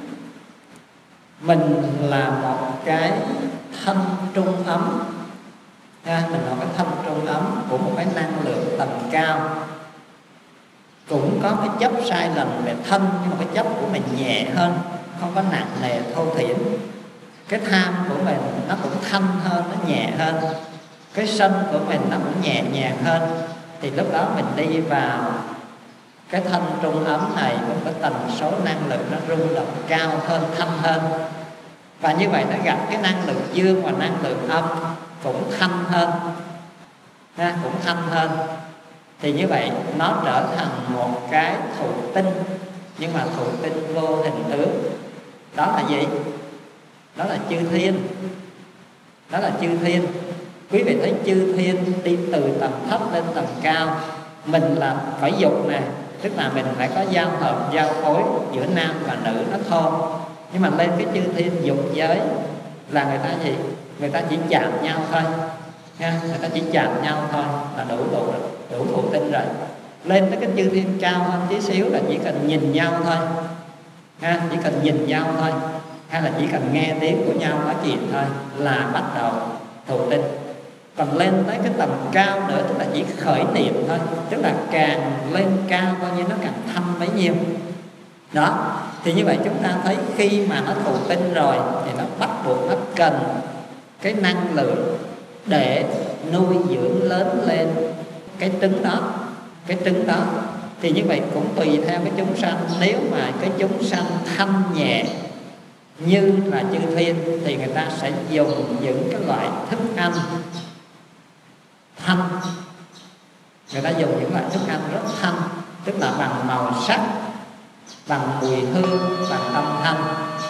Speaker 1: thân trung ấm, mình là cái thân trung ấm của một cái năng lượng tầng cao, cũng có cái chấp sai lầm về thân, nhưng mà cái chấp của mình nhẹ hơn, không có nặng nề thô thiển. Cái tham của mình nó cũng thanh hơn, nó nhẹ hơn. Cái sân của mình nó cũng nhẹ nhàng hơn. Thì lúc đó mình đi vào cái thân trung ấm này với cái tần số năng lượng nó rung động cao hơn, thanh hơn. Và như vậy nó gặp cái năng lượng dương và năng lượng âm cũng thanh hơn, cũng thanh hơn. Thì như vậy nó trở thành một cái thụ tinh, nhưng mà thụ tinh vô hình tướng. Đó là gì? Đó là chư thiên. Đó là chư thiên. Quý vị thấy chư thiên đi từ tầng thấp lên tầng cao. Mình là phải dục nè, tức là mình phải có giao hợp, giao phối giữa nam và nữ nó thôi. Nhưng mà lên cái chư thiên dục giới là người ta gì? Người ta chỉ chạm nhau thôi nha. Người ta chỉ chạm nhau thôi là đủ thụ tinh rồi. Lên tới cái chư thiên cao hơn tí xíu là chỉ cần nhìn nhau thôi ha, chỉ cần nhìn nhau thôi, hay là chỉ cần nghe tiếng của nhau nói chuyện thôi là bắt đầu thụ tinh. Còn lên tới cái tầm cao nữa tức là chỉ khởi niệm thôi, tức là càng lên cao bao nhiêu nó càng thâm bấy nhiêu. Đó, thì như vậy chúng ta thấy khi mà nó thụ tinh rồi thì nó bắt buộc nó cần cái năng lượng để nuôi dưỡng lớn lên cái trứng đó. Cái trứng đó thì như vậy cũng tùy theo cái chúng sanh. Nếu mà cái chúng sanh thanh nhẹ như là chư thiên thì người ta sẽ dùng những cái loại thức ăn thanh. Người ta dùng những loại thức ăn rất thanh, tức là bằng màu sắc, bằng mùi hương, bằng âm thanh.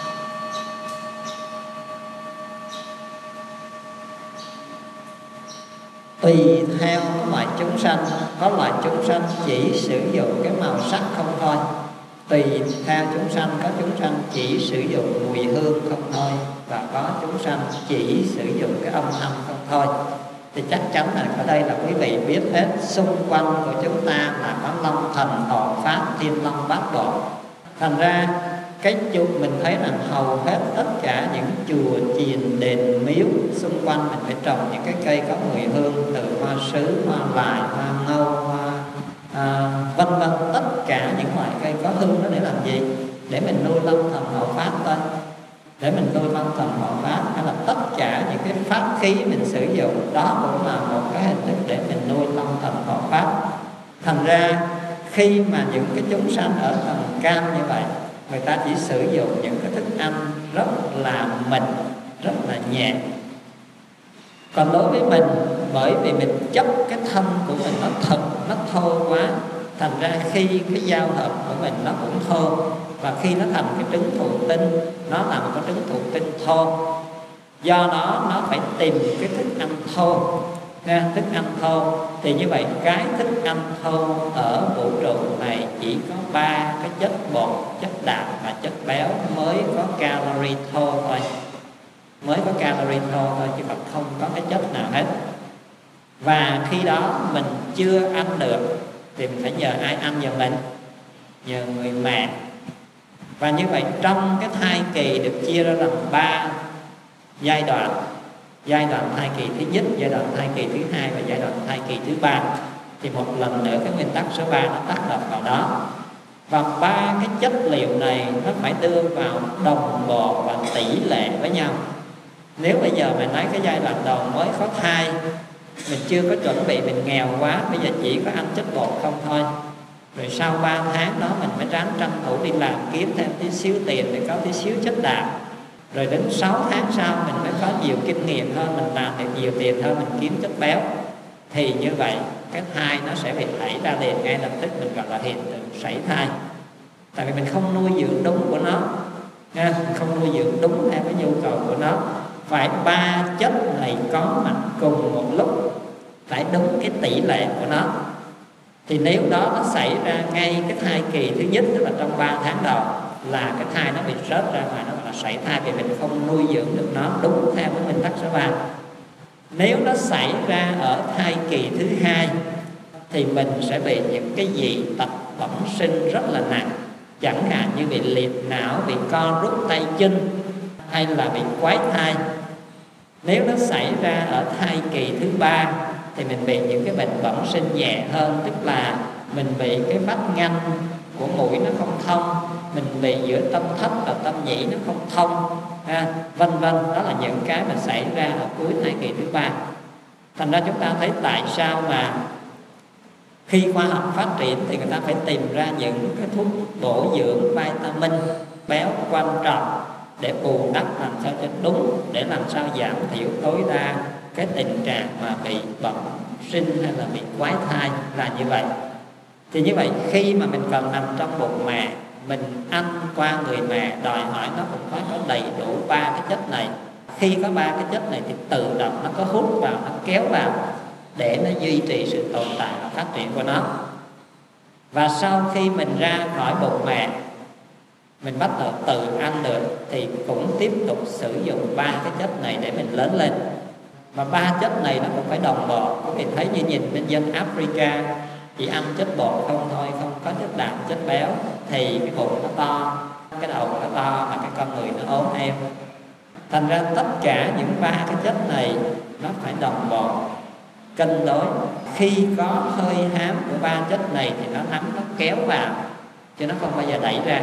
Speaker 1: Tùy theo loại chúng sanh, có loại chúng sanh chỉ sử dụng cái màu sắc không thôi. Tùy theo chúng sanh, có chúng sanh chỉ sử dụng mùi hương không thôi, và có chúng sanh chỉ sử dụng cái âm thanh không thôi. Thì chắc chắn là ở đây là quý vị biết hết, xung quanh của chúng ta là có long thần hộ pháp, thiên long bát bộ. Thành ra cái chùa mình thấy rằng hầu hết tất cả những chùa chiền đền miếu xung quanh mình phải trồng những cái cây có mùi hương, từ hoa sứ, hoa vải, hoa ngâu, hoa vân vân, tất cả những loại cây có hương đó để làm gì? Để mình nuôi long thần hộ pháp thôi. Để mình nuôi long thần hộ pháp, hay là tất cả những cái pháp khí mình sử dụng đó cũng là một cái hình thức để mình nuôi long thần hộ pháp. Thành ra khi mà những cái chúng sanh ở tầng cao như vậy, người ta chỉ sử dụng những cái thức ăn rất là mịn, rất là nhẹ. Còn đối với mình, bởi vì mình chấp cái thân của mình nó thật, nó thô quá, thành ra khi cái giao hợp của mình nó cũng thô. Và khi nó thành cái trứng thụ tinh, nó là một cái trứng thụ tinh thô. Do đó nó phải tìm cái thức ăn thô, thức ăn thô. Thì như vậy cái thức ăn thô ở vũ trụ này chỉ có 3 cái chất bột, chất đạm và chất béo mới có calorie thô thôi. Mới có calorie thô thôi, chứ còn không có cái chất nào hết. Và khi đó mình chưa ăn được thì mình phải nhờ ai ăn nhờ mình? Nhờ người mẹ. Và như vậy trong cái thai kỳ được chia ra làm 3 giai đoạn. Giai đoạn thai kỳ thứ nhất, giai đoạn thai kỳ thứ hai và giai đoạn thai kỳ thứ 3. Thì một lần nữa cái nguyên tắc số 3 nó tác động vào đó. Và 3 cái chất liệu này nó phải đưa vào đồng bộ và tỷ lệ với nhau. Nếu bây giờ mình nói cái giai đoạn đầu mới có thai, mình chưa có chuẩn bị, mình nghèo quá, bây giờ chỉ có ăn chất bột không thôi. Rồi sau 3 tháng đó mình mới ráng tranh thủ đi làm, kiếm thêm tí xíu tiền để có tí xíu chất đạm. Rồi đến 6 tháng sau mình mới có nhiều kinh nghiệm hơn, mình làm được nhiều tiền hơn, mình kiếm chất béo. Thì như vậy cái thai nó sẽ bị thảy ra liền ngay lập tức, mình gọi là hiện tượng sảy thai. Tại vì mình không nuôi dưỡng đúng của nó, không nuôi dưỡng đúng theo cái nhu cầu của nó. Phải 3 chất này có mặt cùng một lúc, phải đúng cái tỷ lệ của nó. Thì nếu đó nó xảy ra ngay cái thai kỳ thứ nhất, tức là trong 3 tháng đầu, là cái thai nó bị rớt ra ngoài, nó gọi là sảy thai, vì mình không nuôi dưỡng được nó đúng theo cái nguyên tắc số 3. Nếu nó xảy ra ở thai kỳ thứ hai thì mình sẽ bị những cái dị tật bẩm sinh rất là nặng, chẳng hạn như bị liệt não, bị co rút tay chân, hay là bị quái thai. Nếu nó xảy ra ở thai kỳ thứ 3 thì mình bị những cái bệnh bẩm sinh nhẹ hơn, tức là mình bị cái vách ngăn của mũi nó không thông, mình bị giữa tâm thấp và tâm nhĩ nó không thông, vân vân. Đó là những cái mà xảy ra ở cuối thai kỳ thứ 3. Thành ra chúng ta thấy tại sao mà khi khoa học phát triển thì người ta phải tìm ra những cái thuốc bổ dưỡng vitamin béo quan trọng để bù đắp làm sao cho đúng, để làm sao giảm thiểu tối đa cái tình trạng mà bị bẩm sinh hay là bị quái thai là như vậy. Thì như vậy khi mà mình còn nằm trong bụng mẹ, mình ăn qua người mẹ, đòi hỏi nó cũng phải có đầy đủ 3 cái chất này. Khi có 3 cái chất này thì tự động nó có hút vào, nó kéo vào để nó duy trì sự tồn tại và phát triển của nó. Và sau khi mình ra khỏi bụng mẹ, mình bắt đầu tự ăn được, thì cũng tiếp tục sử dụng 3 cái chất này để mình lớn lên. Và 3 chất này nó cũng phải đồng bộ. Quý vị thấy như nhìn bên dân Africa chỉ ăn chất bột không thôi, không có chất đạm, chất béo, thì cái bụng nó to, cái đầu nó to, mà cái con người nó ốm eo. Thành ra tất cả những 3 cái chất này nó phải đồng bộ, cân đối. Khi có hơi hám của 3 chất này thì nó nắm, nó kéo vào, chứ nó không bao giờ đẩy ra.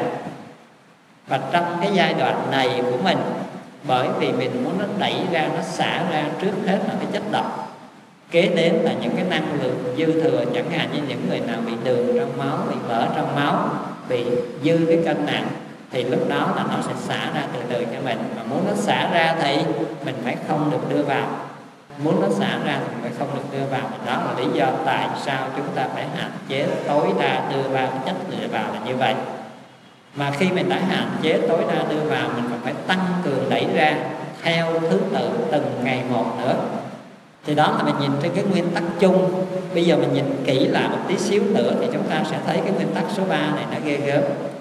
Speaker 1: Và trong cái giai đoạn này của mình, bởi vì mình muốn nó đẩy ra, nó xả ra, trước hết là cái chất độc, kế đến là những cái năng lượng dư thừa, chẳng hạn như những người nào bị đường trong máu, bị mỡ trong máu, bị dư cái cân nặng, thì lúc đó là nó sẽ xả ra từ từ cho mình. Mà muốn nó xả ra thì mình phải không được đưa vào. Muốn nó xả ra thì mình phải không được đưa vào. Đó là lý do tại sao chúng ta phải hạn chế tối đa đưa vào cái chất lựa vào là như vậy. Mà khi mình đã hạn chế tối đa đưa vào, mình còn phải tăng cường đẩy ra theo thứ tự từng ngày một nữa. Thì đó là mình nhìn trên cái nguyên tắc chung. Bây giờ mình nhìn kỹ lại một tí xíu nữa thì chúng ta sẽ thấy cái nguyên tắc số 3 này nó ghê gớm.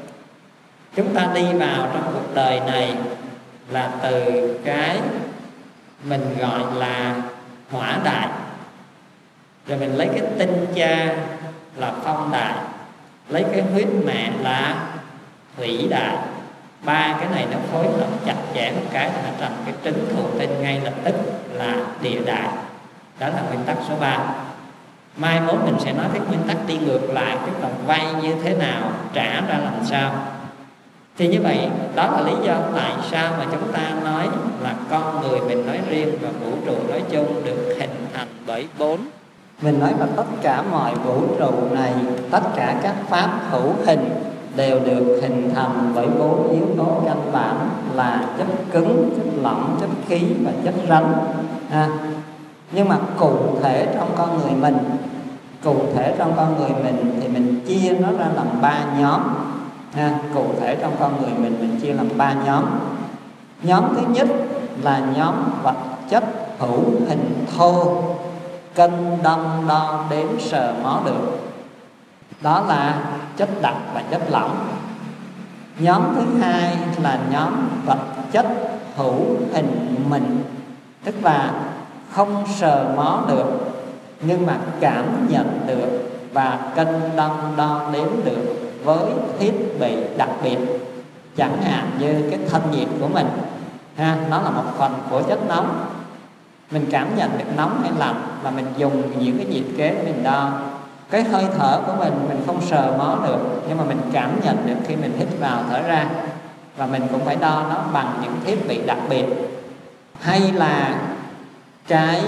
Speaker 1: Chúng ta đi vào trong cuộc đời này là từ cái mình gọi là hỏa đại, rồi mình lấy cái tinh cha là phong đại, lấy cái huyết mẹ là thủy đại. 3 cái này nó phối hợp chặt chẽ một cái là thành cái trứng thụ tinh ngay lập tức là địa đại. Đó là nguyên tắc số 3. Mai mốt mình sẽ nói cái nguyên tắc đi ngược lại, cái phần vay như thế nào, trả ra làm sao. Thì như vậy, đó là lý do tại sao mà chúng ta nói là con người mình nói riêng và vũ trụ nói chung được hình thành bởi 4. Mình nói là tất cả mọi vũ trụ này, tất cả các pháp hữu hình đều được hình thành bởi 4 yếu tố căn bản là chất cứng, chất lỏng, chất khí và chất rắn. Nhưng mà cụ thể trong con người mình, thì mình chia nó ra làm 3 nhóm. Cụ thể trong con người mình chia làm 3 nhóm. Nhóm thứ nhất là nhóm vật chất hữu hình thô, cân đong đo đếm sờ mó được. Đó là chất đặc và chất lỏng. Nhóm thứ hai là nhóm vật chất hữu hình mịn, tức là không sờ mó được nhưng mà cảm nhận được và cân đong đo đếm được với thiết bị đặc biệt. Chẳng hạn như cái thân nhiệt của mình, nó là một phần của chất nóng. Mình cảm nhận được nóng hay lạnh và mình dùng những cái nhiệt kế để mình đo. Cái hơi thở của mình không sờ mó được, nhưng mà mình cảm nhận được khi mình hít vào thở ra. Và mình cũng phải đo nó bằng những thiết bị đặc biệt. Hay là cái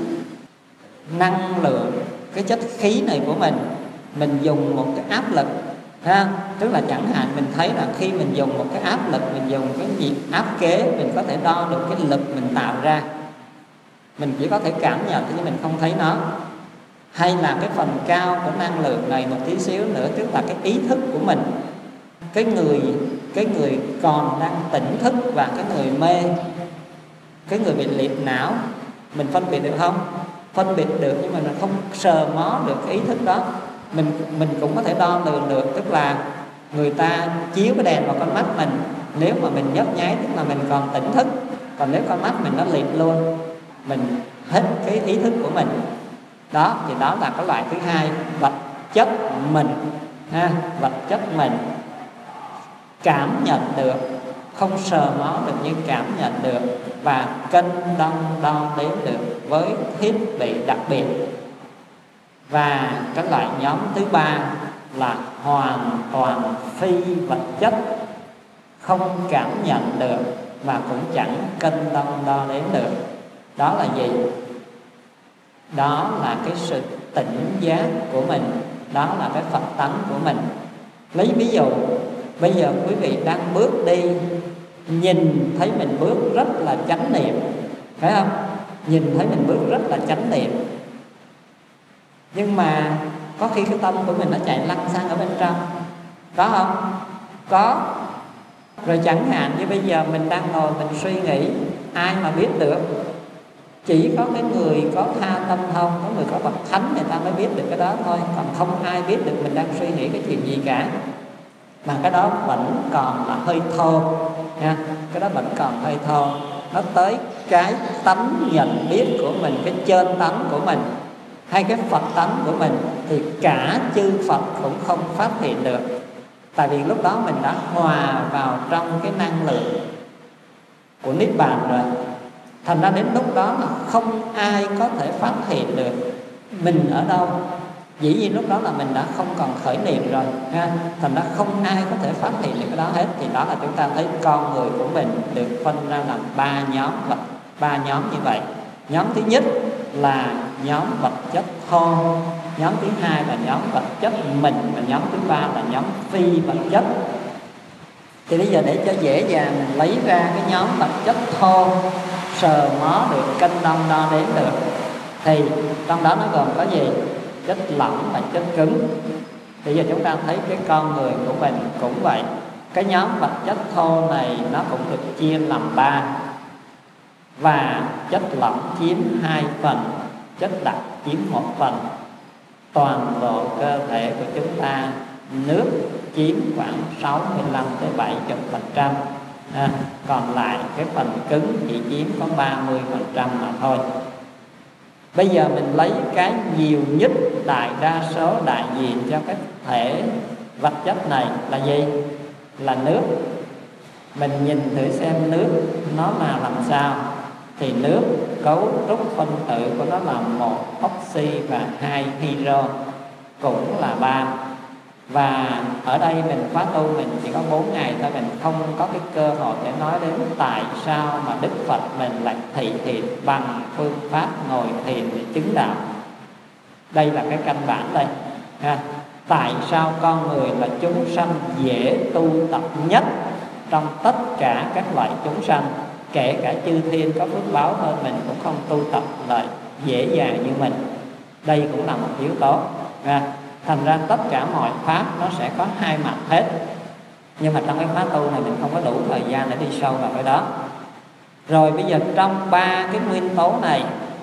Speaker 1: năng lượng, cái chất khí này của mình dùng một cái áp lực, tức là chẳng hạn mình thấy là khi mình dùng một cái áp lực, mình dùng cái nhiệt áp kế, mình có thể đo được cái lực mình tạo ra. Mình chỉ có thể cảm nhận nhưng mình không thấy nó. Hay là cái phần cao của năng lượng này một tí xíu nữa, tức là cái ý thức của mình. Cái người còn đang tỉnh thức và cái người mê, cái người bị liệt não, mình phân biệt được không? Phân biệt được, nhưng mà mình không sờ mó được cái ý thức đó. Mình cũng có thể đo lường được, tức là người ta chiếu cái đèn vào con mắt mình, nếu mà mình nhấp nháy tức là mình còn tỉnh thức, còn nếu con mắt mình nó liệt luôn, mình hết cái ý thức của mình. Đó, thì đó là cái loại thứ hai, vật chất mình, vật chất mình cảm nhận được, không sờ mó được nhưng cảm nhận được và cân đong đo đếm được với thiết bị đặc biệt. Và cái loại nhóm thứ 3 là hoàn toàn phi vật chất, không cảm nhận được mà cũng chẳng cân đong đo đếm được. Đó là gì? Đó là cái sự tỉnh giác của mình, đó là cái Phật tánh của mình. Lấy ví dụ, bây giờ quý vị đang bước đi, nhìn thấy mình bước rất là chánh niệm, phải không? nhìn thấy mình bước rất là chánh niệm, nhưng mà có khi cái tâm của mình nó chạy lăn sang ở bên trong, có không? Có. Rồi chẳng hạn như bây giờ mình đang ngồi mình suy nghĩ, ai mà biết được? Chỉ có cái người có tha tâm thông, có người có bậc thánh người ta mới biết được cái đó thôi. Còn không ai biết được mình đang suy nghĩ cái chuyện gì cả. Mà cái đó vẫn còn là hơi thô nha. Cái đó vẫn còn hơi thô. Nó tới cái tánh nhận biết của mình, cái chân tánh của mình, hay cái Phật tánh của mình, thì cả chư Phật cũng không phát hiện được. Tại vì lúc đó mình đã hòa vào trong cái năng lượng của Niết Bàn rồi. Thành ra đến lúc đó là không ai có thể phát hiện được mình ở đâu. Dĩ nhiên lúc đó là mình đã không còn khởi niệm rồi ha. Thành ra không ai có thể phát hiện được cái đó hết. Thì đó là chúng ta thấy con người của mình được phân ra làm ba nhóm như vậy. Nhóm thứ nhất là nhóm vật chất thô, nhóm thứ hai là nhóm vật chất mình, và nhóm thứ ba là nhóm phi vật chất. Thì bây giờ để cho dễ dàng mình lấy ra cái nhóm vật chất thô, sờ mó được, cân đong đo đếm được, thì trong đó nó gồm có gì? Chất lỏng và chất cứng. Thì giờ chúng ta thấy cái con người của mình cũng vậy. Cái nhóm vật chất thô này nó cũng được chia làm 3, và chất lỏng chiếm 2 phần, chất đặc chiếm 1 phần. Toàn bộ cơ thể của chúng ta, nước chiếm khoảng 65-70%, còn lại cái phần cứng chỉ chiếm có 30% mà thôi. Bây giờ mình lấy cái nhiều nhất, đại đa số đại diện cho cái thể vật chất này là gì? Là nước. Mình nhìn thử xem nước nó là làm sao. Thì nước cấu trúc phân tử của nó là 1 oxy và 2 hydro, cũng là 3. Và ở đây mình khóa tu mình chỉ có 4 ngày thôi, mình không có cái cơ hội để nói đến tại sao mà Đức Phật mình lại thị hiện bằng phương pháp ngồi thiền để chứng đạo. Đây là cái căn bản đây ha. Tại sao con người là chúng sanh dễ tu tập nhất trong tất cả các loại chúng sanh? Kể cả chư thiên có phước báo hơn mình cũng không tu tập lại dễ dàng như mình. Đây cũng là một yếu tố ha. Thành ra tất cả mọi pháp nó sẽ có 2 mặt hết. Nhưng mà trong cái khóa tu này mình không có đủ thời gian để đi sâu vào cái đó. Rồi bây giờ trong 3 cái nguyên tố này,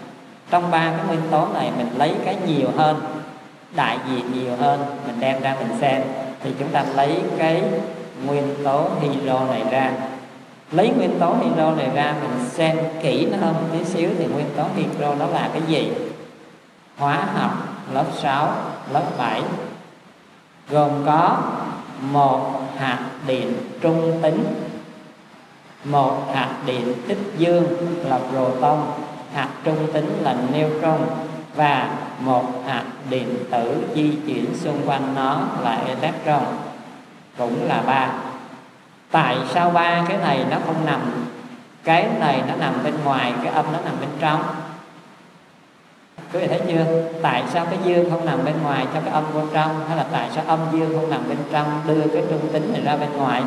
Speaker 1: mình lấy cái nhiều hơn, đại diện nhiều hơn, mình đem ra mình xem. Thì chúng ta lấy cái nguyên tố hydro này ra. Lấy nguyên tố hydro này ra mình xem kỹ nó hơn một tí xíu. Thì nguyên tố hydro nó là cái gì? Hóa học lớp 6, lớp 7, gồm có 1 hạt điện trung tính, 1 hạt điện tích dương là proton, hạt trung tính là neutron, và 1 hạt điện tử di chuyển xung quanh nó là electron, cũng là 3. Tại sao 3 cái này nó không nằm, cái này nó nằm bên ngoài, cái âm nó nằm bên trong? Quý vị thấy chưa? Tại sao cái dương không nằm bên ngoài cho cái âm vô trong? Hay là tại sao âm dương không nằm bên trong đưa cái trung tính này ra bên ngoài?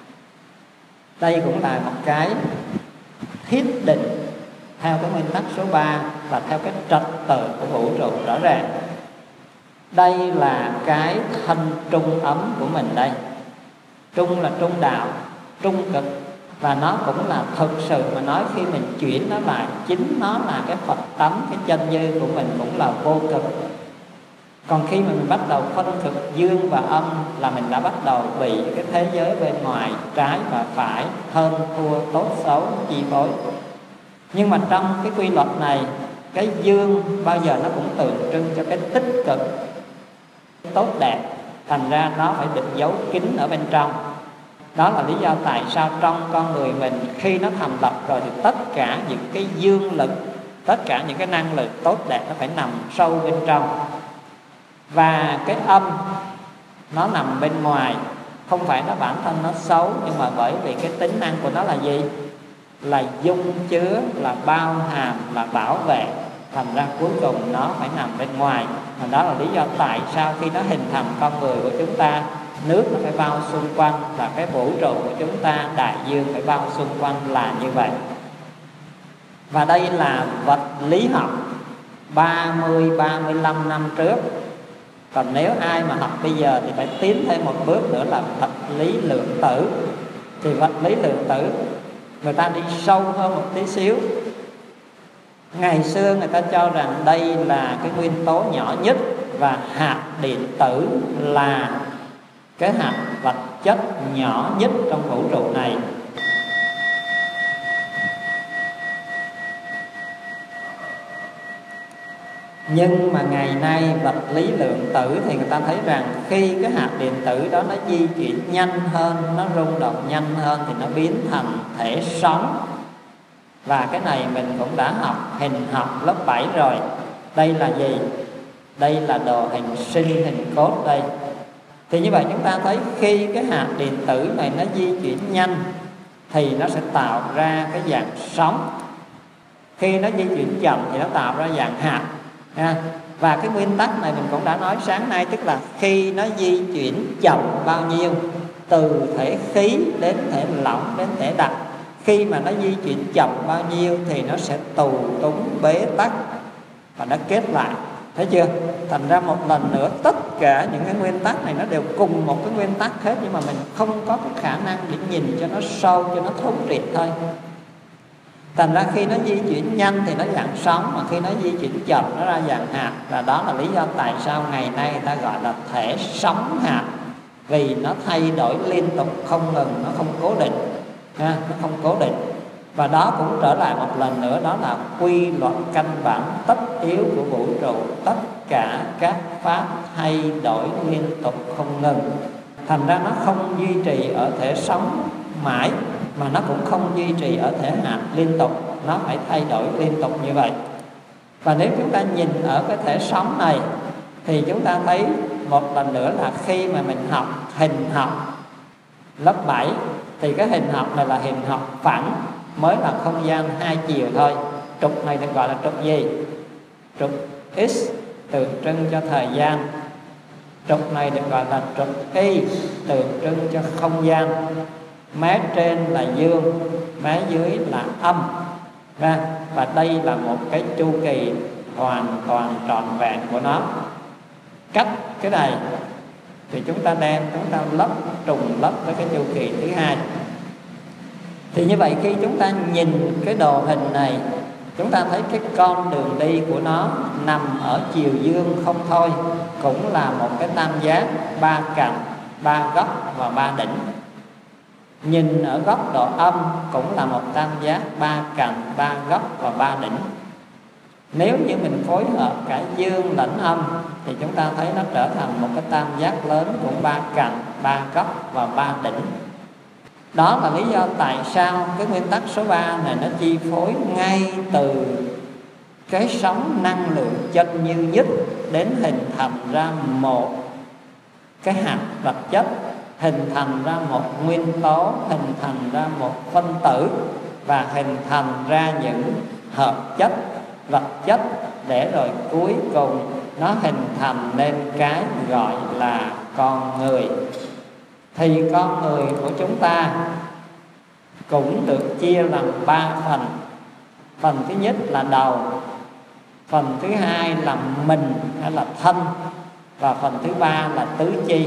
Speaker 1: Đây cũng là một cái thiết định theo cái nguyên tắc số 3 và theo cái trật tự của vũ trụ rõ ràng. Đây là cái thân trung ấm của mình đây. Trung là trung đạo, trung cực. Và nó cũng là thực sự mà nói, khi mình chuyển nó lại, chính nó là cái Phật tánh, cái chân như của mình cũng là vô cực. Còn khi mà mình bắt đầu phân cực dương và âm là mình đã bắt đầu bị cái thế giới bên ngoài trái và phải, hơn thua, tốt xấu chi phối. Nhưng mà trong cái quy luật này, cái dương bao giờ nó cũng tượng trưng cho cái tích cực, tốt đẹp. Thành ra nó phải được giấu kín ở bên trong. Đó là lý do tại sao trong con người mình khi nó thành lập rồi thì tất cả những cái dương lực, tất cả những cái năng lực tốt đẹp nó phải nằm sâu bên trong. Và cái âm nó nằm bên ngoài, không phải nó bản thân nó xấu, nhưng mà bởi vì cái tính năng của nó là gì? Là dung chứa, là bao hàm, là bảo vệ. Thành ra cuối cùng nó phải nằm bên ngoài. Và đó là lý do tại sao khi nó hình thành con người của chúng ta, nước nó phải bao xung quanh, và cái vũ trụ của chúng ta, đại dương phải bao xung quanh là như vậy. Và đây là vật lý học 30-35 năm trước. Còn nếu ai mà học bây giờ thì phải tiến thêm một bước nữa là vật lý lượng tử. Thì vật lý lượng tử người ta đi sâu hơn một tí xíu. Ngày xưa người ta cho rằng đây là cái nguyên tố nhỏ nhất, và hạt điện tử là cái hạt vật chất nhỏ nhất trong vũ trụ này. Nhưng mà ngày nay vật lý lượng tử thì người ta thấy rằng khi cái hạt điện tử đó nó di chuyển nhanh hơn, nó rung động nhanh hơn thì nó biến thành thể sống. Và cái này mình cũng đã học hình học lớp 7 rồi. Đây là gì? Đây là đồ hình sinh, hình cốt đây. Thì như vậy chúng ta thấy khi cái hạt điện tử này nó di chuyển nhanh thì nó sẽ tạo ra cái dạng sóng. Khi nó di chuyển chậm thì nó tạo ra dạng hạt. Và cái nguyên tắc này mình cũng đã nói sáng nay, tức là khi nó di chuyển chậm bao nhiêu, từ thể khí đến thể lỏng đến thể đặc, khi mà nó di chuyển chậm bao nhiêu thì nó sẽ tù túng bế tắc và nó kết lại. Thấy chưa? Thành ra một lần nữa tất cả những cái nguyên tắc này nó đều cùng một cái nguyên tắc hết, nhưng mà mình không có cái khả năng để nhìn cho nó sâu, cho nó thấu triệt thôi. Thành ra khi nó di chuyển nhanh thì nó dạng sóng, mà khi nó di chuyển chậm nó ra dạng hạt. Và đó là lý do tại sao ngày nay người ta gọi là thể sóng hạt, vì nó thay đổi liên tục không ngừng, nó không cố định, nó không cố định. Và đó cũng trở lại một lần nữa, đó là quy luật căn bản tất yếu của vũ trụ. Tất cả các pháp thay đổi liên tục không ngừng. Thành ra nó không duy trì ở thể sóng mãi, mà nó cũng không duy trì ở thể hạt liên tục, nó phải thay đổi liên tục như vậy. Và nếu chúng ta nhìn ở cái thể sóng này thì chúng ta thấy một lần nữa là khi mà mình học hình học lớp 7 thì cái hình học này là hình học phẳng, mới là không gian hai chiều thôi. Trục này được gọi là trục gì? Trục X tượng trưng cho thời gian. Trục này được gọi là trục Y tượng trưng cho không gian. Mé trên là dương, mé dưới là âm. Và đây là một cái chu kỳ hoàn toàn trọn vẹn của nó. Cách cái này thì chúng ta trùng lắp với cái chu kỳ thứ hai. Thì như vậy khi chúng ta nhìn cái đồ hình này, chúng ta thấy cái con đường đi của nó nằm ở chiều dương không thôi, cũng là một cái tam giác 3 cạnh, 3 góc và 3 đỉnh. Nhìn ở góc độ âm cũng là một tam giác 3 cạnh, 3 góc và 3 đỉnh. Nếu như mình phối hợp cả dương lẫn âm thì chúng ta thấy nó trở thành một cái tam giác lớn cũng 3 cạnh, 3 góc và 3 đỉnh. Đó là lý do tại sao cái nguyên tắc số 3 này nó chi phối ngay từ cái sóng năng lượng chân như nhất đến hình thành ra một cái hạt vật chất, hình thành ra một nguyên tố, hình thành ra một phân tử và hình thành ra những hợp chất, vật chất, để rồi cuối cùng nó hình thành nên cái gọi là con người. Thì con người của chúng ta cũng được chia làm 3 phần. Phần thứ nhất là đầu, phần thứ hai là mình hay là thân, và phần thứ ba là tứ chi.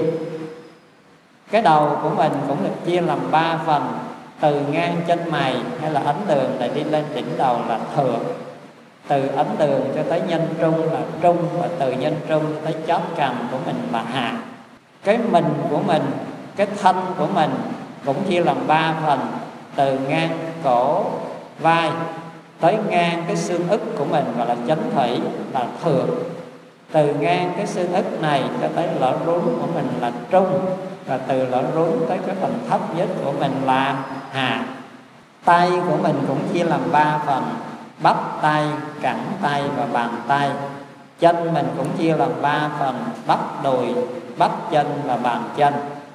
Speaker 1: Cái đầu của mình cũng được chia làm 3 phần. Từ ngang chân mày hay là ấn đường để đi lên đỉnh đầu là thượng. Từ ấn đường cho tới nhân trung là trung, và từ nhân trung cho tới chóp cằm của mình là hạ. Cái mình của mình, cái thân của mình cũng chia làm 3 phần. Từ ngang cổ vai tới ngang cái xương ức của mình gọi là chánh thủy là thượng. Từ ngang cái xương ức này cho tới lỗ rốn của mình là trung, và từ lỗ rốn tới cái phần thấp nhất của mình là hạ. Tay của mình cũng chia làm 3 phần: bắp tay, cẳng tay và bàn tay. Chân mình cũng chia làm 3 phần: bắp đùi, bắp chân và bàn chân.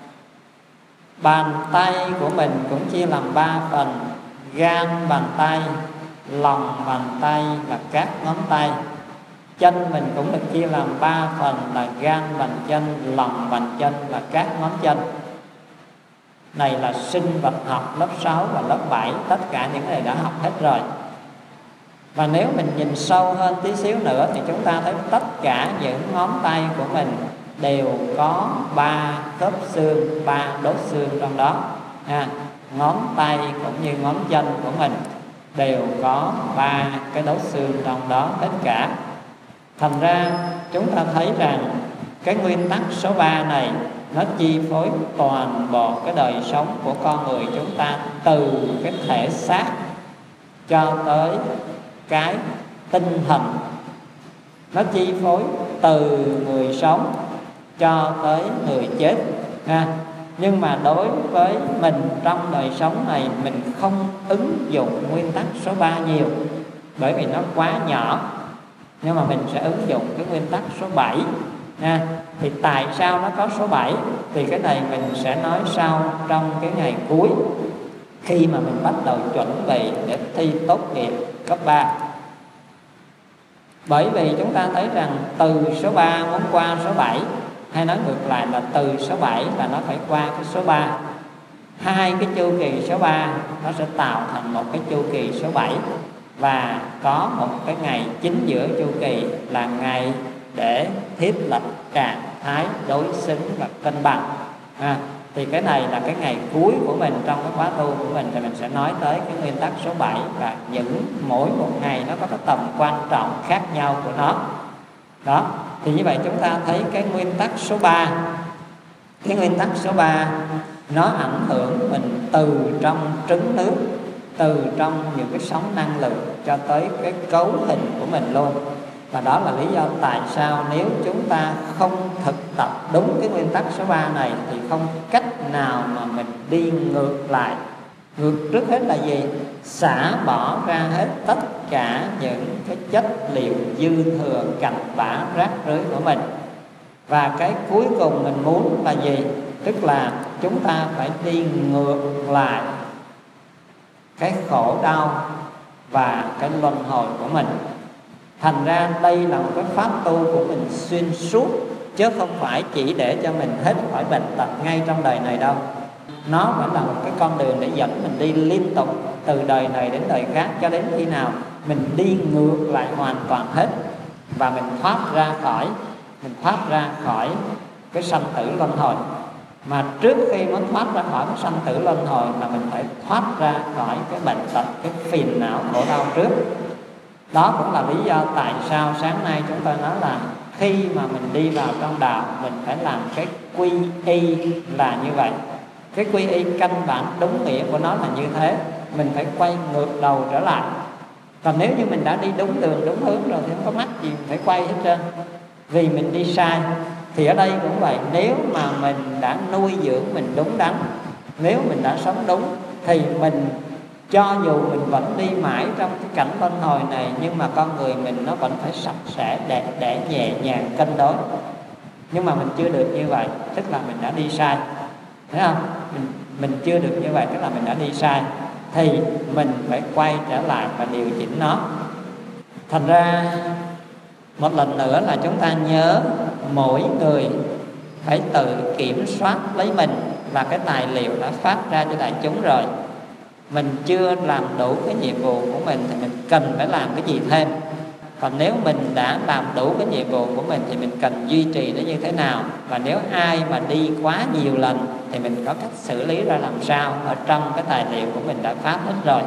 Speaker 1: Bàn tay của mình cũng chia làm 3 phần: gan bàn tay, lòng bàn tay và các ngón tay. Chân mình cũng được chia làm 3 phần là gan bàn chân, lòng bàn chân và các ngón chân. Này là sinh vật học lớp 6 và lớp 7, tất cả những cái này đã học hết rồi. Và nếu mình nhìn sâu hơn tí xíu nữa thì chúng ta thấy tất cả những ngón tay của mình đều có 3 khớp xương, 3 đốt xương trong đó. Ngón tay cũng như ngón chân của mình đều có 3 cái đốt xương trong đó tất cả. Thành ra chúng ta thấy rằng cái nguyên tắc số 3 này nó chi phối toàn bộ cái đời sống của con người chúng ta, từ cái thể xác cho tới cái tinh thần. Nó chi phối từ người sống cho tới người chết. Nhưng mà đối với mình trong đời sống này, mình không ứng dụng nguyên tắc số 3 nhiều, bởi vì nó quá nhỏ. Nhưng mà mình sẽ ứng dụng cái nguyên tắc số 7. Thì tại sao nó có số 7? Thì cái này mình sẽ nói sau trong cái ngày cuối, khi mà mình bắt đầu chuẩn bị để thi tốt nghiệp cấp 3. Bởi vì chúng ta thấy rằng từ số 3 muốn qua số 7, hay nói ngược lại là từ số 7 là nó phải qua cái số 3. Hai cái chu kỳ số 3 nó sẽ tạo thành một cái chu kỳ số 7. Và có một cái ngày chính giữa chu kỳ là ngày để thiết lập trạng thái đối xứng và cân bằng. Thì cái này là cái ngày cuối của mình trong cái khóa tu của mình, thì mình sẽ nói tới cái nguyên tắc số 7 và mỗi một ngày nó có cái tầm quan trọng khác nhau của nó. Đó, thì như vậy chúng ta thấy cái nguyên tắc số 3. Cái nguyên tắc số 3 nó ảnh hưởng mình từ trong trứng nước, từ trong những cái sóng năng lượng cho tới cái cấu hình của mình luôn. Và đó là lý do tại sao nếu chúng ta không thực tập đúng cái nguyên tắc số 3 này thì không cách nào mà mình đi ngược lại. Ngược trước hết là gì? Xả bỏ ra hết tất cả những cái chất liệu dư thừa, cặn bã, rác rưởi của mình. Và cái cuối cùng mình muốn là gì? Tức là chúng ta phải đi ngược lại cái khổ đau và cái luân hồi của mình. Thành ra đây là một cái pháp tu của mình xuyên suốt, chứ không phải chỉ để cho mình hết khỏi bệnh tật ngay trong đời này đâu. Nó vẫn là một cái con đường để dẫn mình đi liên tục từ đời này đến đời khác, cho đến khi nào mình đi ngược lại hoàn toàn hết và mình thoát ra khỏi cái sanh tử luân hồi. Mà trước khi muốn thoát ra khỏi cái sanh tử luân hồi là mình phải thoát ra khỏi cái bệnh tật, cái phiền não khổ đau trước. Đó cũng là lý do tại sao sáng nay chúng ta nói là khi mà mình đi vào trong đạo, mình phải làm cái quy y là như vậy. Cái quy y căn bản đúng nghĩa của nó là như thế. Mình phải quay ngược đầu trở lại. Còn nếu như mình đã đi đúng đường, đúng hướng rồi thì không có mắc gì phải quay hết trơn, vì mình đi sai. Thì ở đây cũng vậy, nếu mà mình đã nuôi dưỡng mình đúng đắn, nếu mình đã sống đúng, thì mình cho dù mình vẫn đi mãi trong cái cảnh luân hồi này, nhưng mà con người mình nó vẫn phải sạch sẽ, đẹp đẽ, nhẹ nhàng, cân đối. Nhưng mà mình chưa được như vậy, tức là mình đã đi sai. Thấy không? Mình chưa được như vậy, tức là mình đã đi sai. Thì mình phải quay trở lại và điều chỉnh nó. Thành ra một lần nữa là chúng ta nhớ mỗi người phải tự kiểm soát lấy mình. Và cái tài liệu đã phát ra cho đại chúng rồi. Mình chưa làm đủ cái nhiệm vụ của mình thì mình cần phải làm cái gì thêm. Còn nếu mình đã làm đủ cái nhiệm vụ của mình thì mình cần duy trì nó như thế nào. Và nếu ai mà đi quá nhiều lần thì mình có cách xử lý ra làm sao. Ở trong cái tài liệu của mình đã phát hết rồi.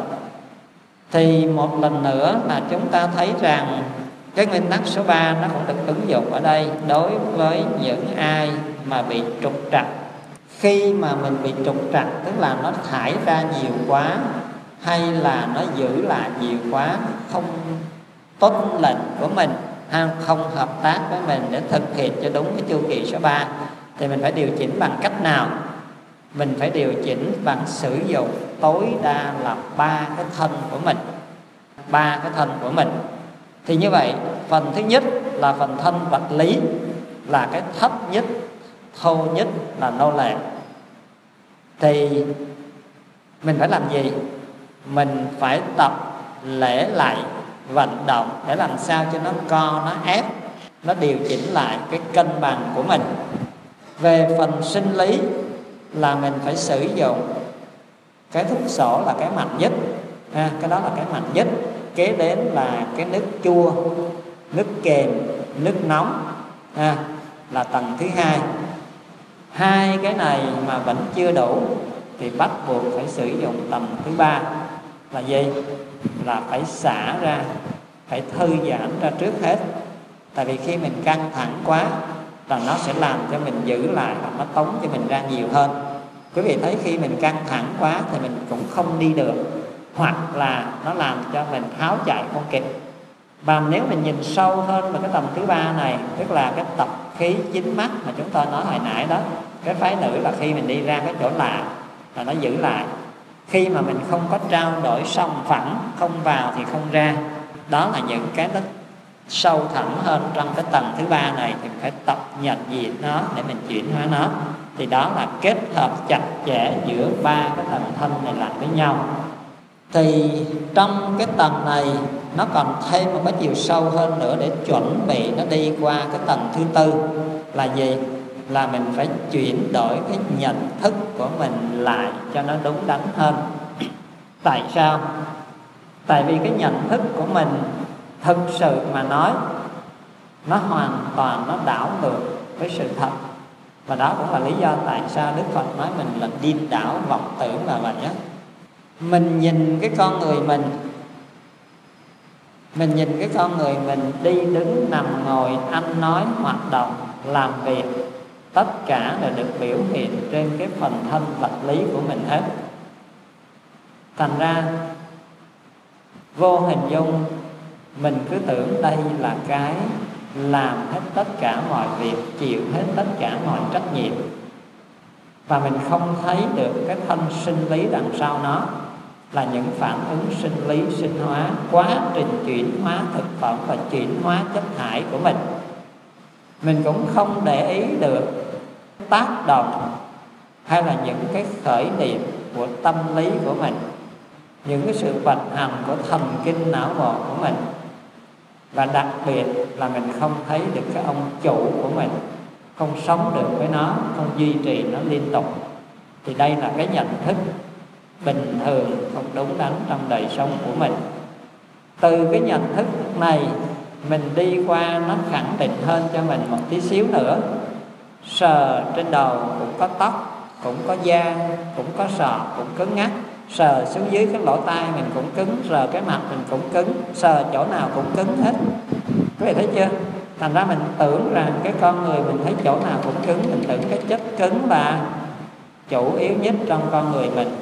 Speaker 1: Thì một lần nữa là chúng ta thấy rằng cái nguyên tắc số 3 nó cũng được ứng dụng ở đây đối với những ai mà bị trục trặc. Khi mà mình bị trục trặc, tức là nó thải ra nhiều quá, hay là nó giữ lại nhiều quá, không tuân lệnh của mình, hay không hợp tác với mình để thực hiện cho đúng cái chu kỳ số 3, thì mình phải điều chỉnh bằng cách nào? Mình phải điều chỉnh bằng sử dụng tối đa là 3 cái thân của mình. 3 cái thân của mình. Thì như vậy, phần thứ nhất là phần thân vật lý, là cái thấp nhất, thô nhất là nô lệ. Thì mình phải làm gì? Mình phải tập lễ lại, vận động để làm sao cho nó co, nó ép, nó điều chỉnh lại cái cân bằng của mình. Về phần sinh lý là mình phải sử dụng cái thuốc sổ là cái mạnh nhất. Cái đó là cái mạnh nhất. kế đến là cái nước chua, nước kềm, nước nóng là tầng thứ hai. Hai cái này mà vẫn chưa đủ thì bắt buộc phải sử dụng tầng thứ ba là gì? Là phải xả ra, phải thư giãn ra trước hết. Tại vì khi mình căng thẳng quá là nó sẽ làm cho mình giữ lại và nó tống cho mình ra nhiều hơn. Quý vị thấy khi mình căng thẳng quá thì mình cũng không đi được, hoặc là nó làm cho mình tháo chạy không kịp. Và nếu mình nhìn sâu hơn vào cái tầng thứ ba này, tức là cái tập khí chính mắt mà chúng ta nói hồi nãy đó, cái phái nữ là khi mình đi ra cái chỗ lạ là nó giữ lại. Khi mà mình không có trao đổi song phẳng, không vào thì không ra, đó là những cái nó sâu thẳm hơn trong cái tầng thứ ba này, thì mình phải tập nhận diện nó để mình chuyển hóa nó. Thì đó là kết hợp chặt chẽ giữa ba cái tầng thân này lại với nhau. Thì trong cái tầng này nó còn thêm một cái chiều sâu hơn nữa để chuẩn bị nó đi qua cái tầng thứ tư là gì? Là mình phải chuyển đổi cái nhận thức của mình lại cho nó đúng đắn hơn. Tại sao? Tại vì cái nhận thức của mình thực sự mà nói, nó hoàn toàn nó đảo ngược với sự thật. Và đó cũng là lý do tại sao Đức Phật nói mình là điên đảo vọng tưởng là vậy á. Mình nhìn cái con người mình nhìn cái con người mình đi đứng nằm ngồi, ăn nói, hoạt động, làm việc, tất cả đều được biểu hiện trên cái phần thân vật lý của mình hết. Thành ra vô hình dung mình cứ tưởng đây là cái làm hết tất cả mọi việc, chịu hết tất cả mọi trách nhiệm, và mình không thấy được cái thân sinh lý đằng sau nó là những phản ứng sinh lý, sinh hóa, quá trình chuyển hóa thực phẩm và chuyển hóa chất thải của mình. Mình cũng không để ý được tác động hay là những cái khởi niệm của tâm lý của mình, những cái sự vận hành của thần kinh não bộ của mình, và đặc biệt là mình không thấy được cái ông chủ của mình, không sống được với nó, không duy trì nó liên tục. Thì đây là cái nhận thức bình thường không đúng đắn trong đời sống của mình. Từ cái nhận thức này mình đi qua nó khẳng định hơn cho mình một tí xíu nữa. Sờ trên đầu cũng có tóc, cũng có da, cũng có sọ, cũng cứng ngắc. Sờ xuống dưới cái lỗ tai mình cũng cứng, sờ cái mặt mình cũng cứng, sờ chỗ nào cũng cứng hết. Quý vị thấy chưa? Thành ra mình tưởng rằng cái con người mình thấy chỗ nào cũng cứng, mình tưởng cái chất cứng là chủ yếu nhất trong con người mình.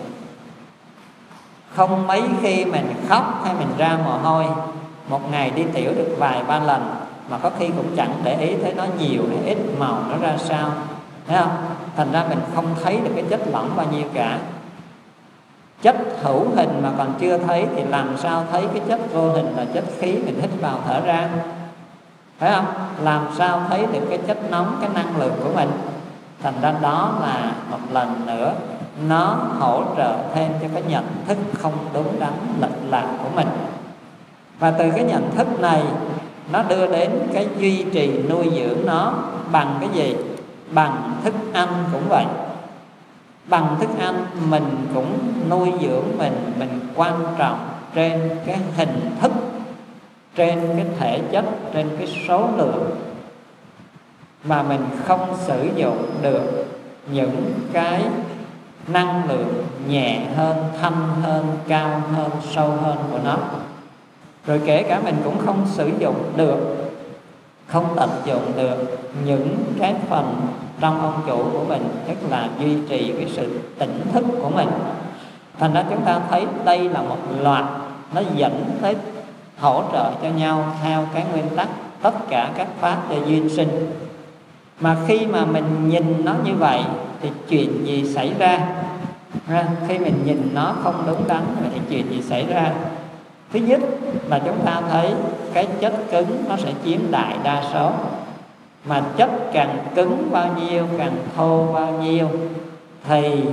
Speaker 1: Không mấy khi mình khóc hay mình ra mồ hôi, một ngày đi tiểu được vài ba lần, mà có khi cũng chẳng để ý thấy nó nhiều hay ít, màu nó ra sao, thấy không? Thành ra mình không thấy được cái chất lỏng bao nhiêu cả. Chất hữu hình mà còn chưa thấy thì làm sao thấy cái chất vô hình là chất khí mình hít vào thở ra, phải không? Làm sao thấy được cái chất nóng, cái năng lượng của mình. Thành ra đó là một lần nữa nó hỗ trợ thêm cho cái nhận thức không đúng đắn, lệch lạc của mình. Và từ cái nhận thức này nó đưa đến cái duy trì nuôi dưỡng nó bằng cái gì? Bằng thức ăn cũng vậy. Bằng thức ăn mình cũng nuôi dưỡng mình quan trọng trên cái hình thức, trên cái thể chất, trên cái số lượng, mà mình không sử dụng được những cái năng lượng nhẹ hơn, thanh hơn, cao hơn, sâu hơn của nó. Rồi kể cả mình cũng không sử dụng được, không tận dụng được những cái phần trong ông chủ của mình, tức là duy trì cái sự tỉnh thức của mình. Thành ra chúng ta thấy đây là một loạt nó dẫn tới hỗ trợ cho nhau theo cái nguyên tắc tất cả các pháp do duyên sinh. Mà khi mà mình nhìn nó như vậy thì chuyện gì xảy ra? Khi mình nhìn nó không đúng đắn thì chuyện gì xảy ra? Thứ nhất là chúng ta thấy cái chất cứng nó sẽ chiếm đại đa số. Mà chất càng cứng bao nhiêu, càng thô bao nhiêu thì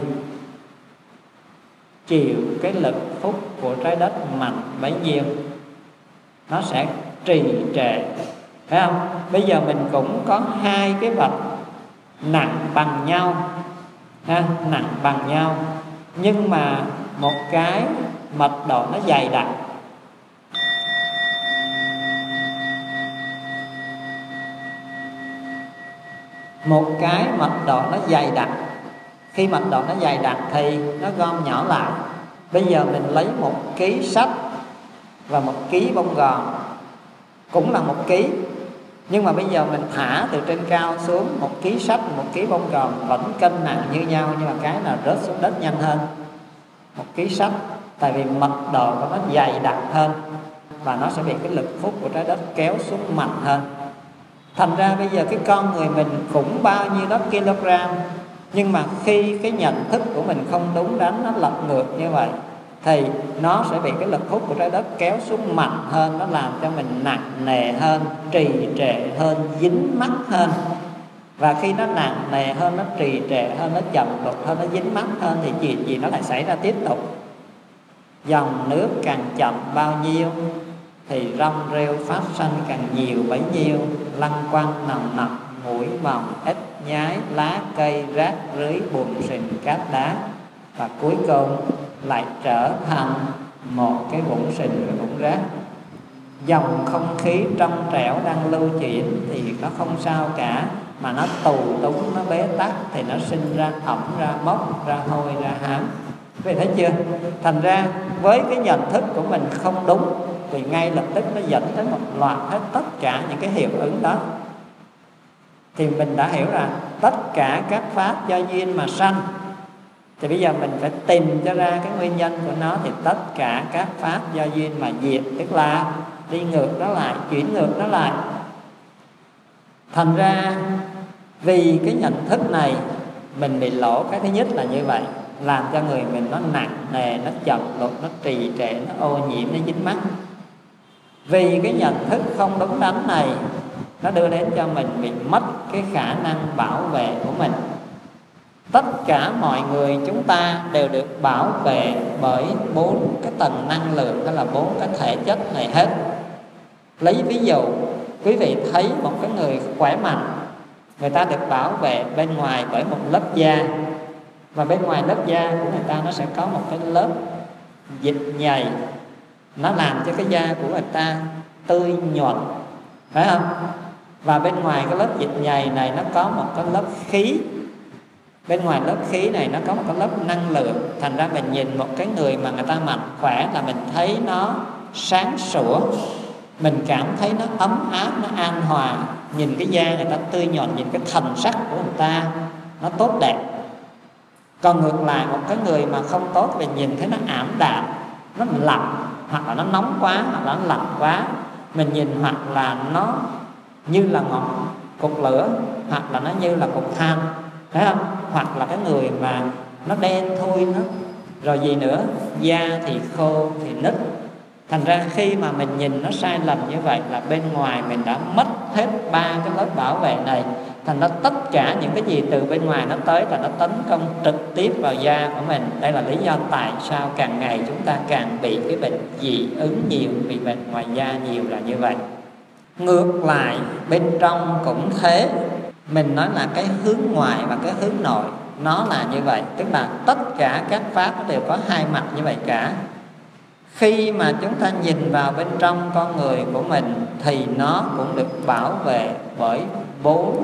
Speaker 1: chịu cái lực hút của trái đất mạnh bấy nhiêu, nó sẽ trì trệ, phải không? Bây giờ mình cũng có hai cái vật nặng bằng nhau, nặng bằng nhau, nhưng mà một cái mật độ nó dày đặc, một cái mật độ nó dày đặc. Khi mật độ nó dày đặc thì nó gom nhỏ lại. Bây giờ mình lấy 1 ký sách và 1 ký bông gòn, cũng là 1 ký, nhưng mà bây giờ mình thả từ trên cao xuống, 1 ký sách, 1 ký bông gòn vẫn cân nặng như nhau, nhưng mà cái là rớt xuống đất nhanh hơn. 1 ký sách, tại vì mật độ của nó dày đặc hơn và nó sẽ bị cái lực hút của trái đất kéo xuống mạnh hơn. Thành ra bây giờ cái con người mình cũng bao nhiêu đó kg, nhưng mà khi cái nhận thức của mình không đúng đắn, nó lật ngược như vậy, thì nó sẽ bị cái lực hút của trái đất kéo xuống mạnh hơn. Nó làm cho mình nặng nề hơn, trì trệ hơn, dính mắc hơn. Và khi nó nặng nề hơn, nó trì trệ hơn, nó chậm lụt hơn, nó dính mắc hơn, thì chuyện gì nó lại xảy ra tiếp tục. Dòng nước càng chậm bao nhiêu thì rong rêu phát sanh càng nhiều bấy nhiêu. Lăng quăng nồng nặc, mũi mòng, ếch nhái, lá cây, rác rưới, bùn sình, cát đá, và cuối cùng lại trở thành một cái vũng sình và vũng rác. Dòng không khí trong trẻo đang lưu chuyển thì nó không sao cả, mà nó tù túng, nó bế tắc thì nó sinh ra ẩm, ra mốc, ra hôi, ra hám. Vậy thấy chưa? Thành ra với cái nhận thức của mình không đúng thì ngay lập tức nó dẫn tới một loạt hết tất cả những cái hiệu ứng đó. Thì mình đã hiểu rằng tất cả các pháp do duyên mà sanh. Thì bây giờ mình phải tìm cho ra cái nguyên nhân của nó. Thì tất cả các pháp do duyên mà diệt, tức là đi ngược nó lại, chuyển ngược nó lại. Thành ra vì cái nhận thức này mình bị lỗ. Cái thứ nhất là như vậy, làm cho người mình nó nặng nề, nó chậm lụt, nó trì trệ, nó ô nhiễm, nó dính mắc. Vì cái nhận thức không đúng đắn này, nó đưa đến cho mình bị mất cái khả năng bảo vệ của mình. Tất cả mọi người chúng ta đều được bảo vệ bởi 4 cái tầng năng lượng, đó là 4 cái thể chất này hết. Lấy ví dụ, quý vị thấy một cái người khỏe mạnh, người ta được bảo vệ bên ngoài bởi một lớp da. Và bên ngoài lớp da của người ta nó sẽ có một cái lớp dịch nhầy, nó làm cho cái da của người ta tươi nhuận, phải không? Và bên ngoài cái lớp dịch nhầy này nó có một cái lớp khí. Bên ngoài lớp khí này nó có một cái lớp năng lượng. Thành ra mình nhìn một cái người mà người ta mạnh khỏe là mình thấy nó sáng sủa, mình cảm thấy nó ấm áp, nó an hòa. Nhìn cái da người ta tươi nhuận, nhìn cái thần sắc của người ta nó tốt đẹp. Còn ngược lại một cái người mà không tốt, mình nhìn thấy nó ảm đạm, nó lạnh, hoặc là nó nóng quá, hoặc là nó lạnh quá. Mình nhìn hoặc là nó như là ngọn cục lửa, hoặc là nó như là cục than, thấy không? Hoặc là cái người mà nó đen thui nó, rồi gì nữa, da thì khô thì nứt. Thành ra khi mà mình nhìn nó sai lầm như vậy là bên ngoài mình đã mất hết 3 cái lớp bảo vệ này. Thành ra tất cả những cái gì từ bên ngoài nó tới là nó tấn công trực tiếp vào da của mình. Đây là lý do tại sao càng ngày chúng ta càng bị cái bệnh dị ứng nhiều, bị bệnh ngoài da nhiều là như vậy. Ngược lại bên trong cũng thế. Mình nói là cái hướng ngoài và cái hướng nội nó là như vậy. Tức là tất cả các pháp nó đều có 2 mặt như vậy cả. Khi mà chúng ta nhìn vào bên trong con người của mình thì nó cũng được bảo vệ bởi 4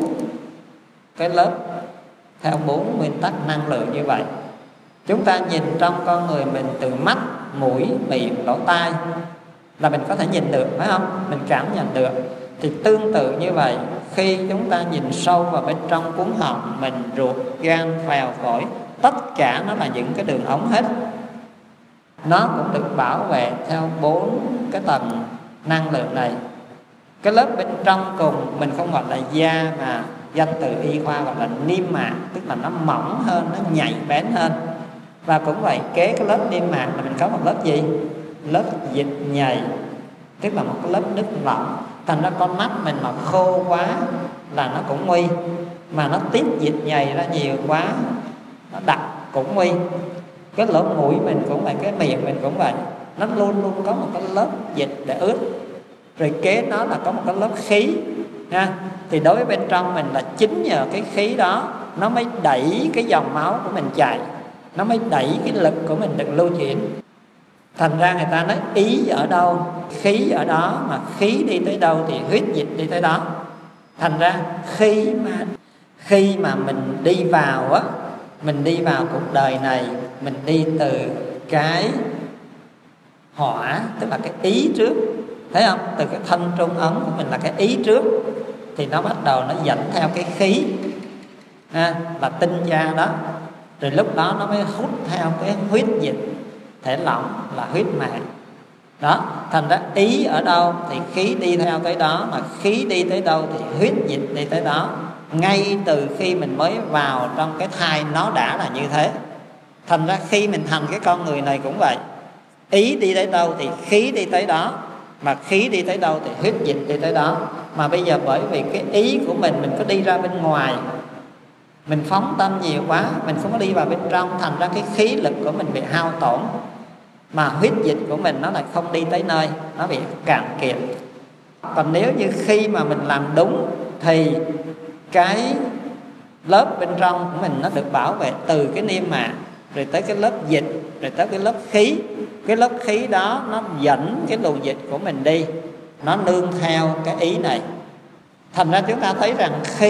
Speaker 1: cái lớp, theo 4 nguyên tắc năng lượng như vậy. Chúng ta nhìn trong con người mình từ mắt, mũi, miệng, lỗ tai là mình có thể nhìn được, phải không? Mình cảm nhận được. Thì tương tự như vậy, khi chúng ta nhìn sâu vào bên trong cuống họng mình, ruột, gan, phèo, phổi, tất cả nó là những cái đường ống hết. Nó cũng được bảo vệ theo 4 cái tầng năng lượng này. Cái lớp bên trong cùng mình không gọi là da, mà danh từ y khoa gọi là niêm mạc, tức là nó mỏng hơn, nó nhạy bén hơn. Và cũng vậy, kế cái lớp niêm mạc là mình có một lớp gì? Lớp dịch nhầy, tức là một cái lớp nước lỏng. Thành ra con mắt mình mà khô quá là nó cũng nguy, mà nó tiết dịch nhầy ra nhiều quá, nó đặc cũng nguy. Cái lỗ mũi mình cũng vậy, cái miệng mình cũng vậy, nó luôn luôn có một cái lớp dịch để ướt. Rồi kế nó là có một cái lớp khí ha. Thì đối với bên trong mình là chính nhờ cái khí đó nó mới đẩy cái dòng máu của mình chạy, nó mới đẩy cái lực của mình được lưu chuyển. Thành ra người ta nói ý ở đâu, khí ở đó, mà khí đi tới đâu thì huyết dịch đi tới đó. Thành ra khi mà mình đi vào á, mình đi vào cuộc đời này, mình đi từ cái hỏa, tức là cái ý trước, thấy không? Từ cái thân trung ấm của mình là cái ý trước, thì nó bắt đầu nó dẫn theo cái khí là tinh gia đó, rồi lúc đó nó mới hút theo cái huyết dịch thể lỏng là huyết mạch đó. Thành ra ý ở đâu thì khí đi theo tới đó, mà khí đi tới đâu thì huyết dịch đi tới đó. Ngay từ khi mình mới vào trong cái thai nó đã là như thế. Thành ra khi mình thành cái con người này cũng vậy, ý đi tới đâu thì khí đi tới đó, mà khí đi tới đâu thì huyết dịch đi tới đó. Mà bây giờ bởi vì cái ý của mình có đi ra bên ngoài, mình phóng tâm nhiều quá, mình không có đi vào bên trong, thành ra cái khí lực của mình bị hao tổn, mà huyết dịch của mình nó lại không đi tới nơi, nó bị cạn kiệt. Còn nếu như khi mà mình làm đúng thì cái lớp bên trong của mình nó được bảo vệ từ cái niêm mạc, rồi tới cái lớp dịch, rồi tới cái lớp khí. Cái lớp khí đó nó dẫn cái luồng dịch của mình đi, nó nương theo cái ý này. Thành ra chúng ta thấy rằng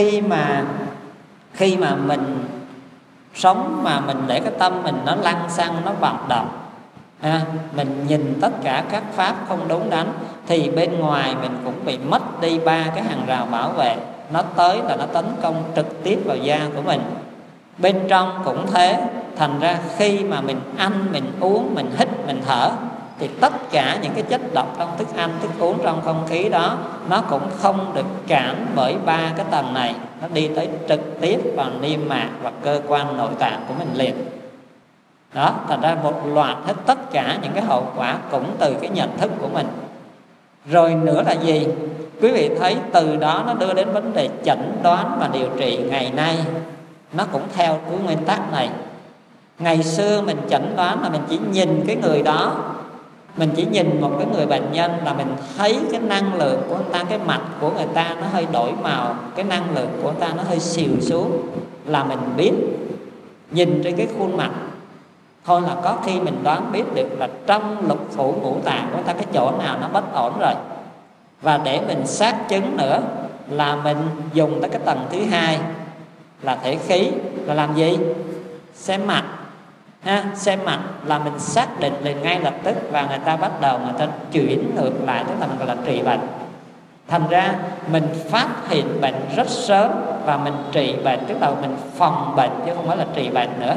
Speaker 1: khi mà mình sống mà mình để cái tâm mình nó lăng xăng, nó vận động, mình nhìn tất cả các pháp không đúng đắn, thì bên ngoài mình cũng bị mất đi ba cái hàng rào bảo vệ. Nó tới là nó tấn công trực tiếp vào da của mình. Bên trong cũng thế. Thành ra khi mà mình ăn, mình uống, mình hít, mình thở, thì tất cả những cái chất độc trong thức ăn, thức uống, trong không khí đó, nó cũng không được cản bởi ba cái tầng này. Nó đi tới trực tiếp vào niêm mạc và cơ quan nội tạng của mình liền đó. Thành ra một loạt hết tất cả những cái hậu quả cũng từ cái nhận thức của mình. Rồi nữa là gì? Quý vị thấy từ đó nó đưa đến vấn đề chẩn đoán và điều trị ngày nay, nó cũng theo cái nguyên tắc này. Ngày xưa mình chẩn đoán là mình chỉ nhìn cái người đó, mình chỉ nhìn một cái người bệnh nhân là mình thấy cái năng lượng của người ta, cái mặt của người ta nó hơi đổi màu, cái năng lượng của người ta nó hơi xìu xuống, là mình biết. Nhìn trên cái khuôn mặt thôi là có khi mình đoán biết được là trong lục phủ ngũ tạng của người ta cái chỗ nào nó bất ổn rồi. Và để mình xác chứng nữa là mình dùng tới cái tầng thứ hai là thể khí, là làm gì? Xem mặt xem mặt là mình xác định liền ngay lập tức, và người ta bắt đầu người ta chuyển ngược lại, tức là mình gọi là trị bệnh. Thành ra mình phát hiện bệnh rất sớm và mình trị bệnh, tức là mình phòng bệnh chứ không phải là trị bệnh nữa.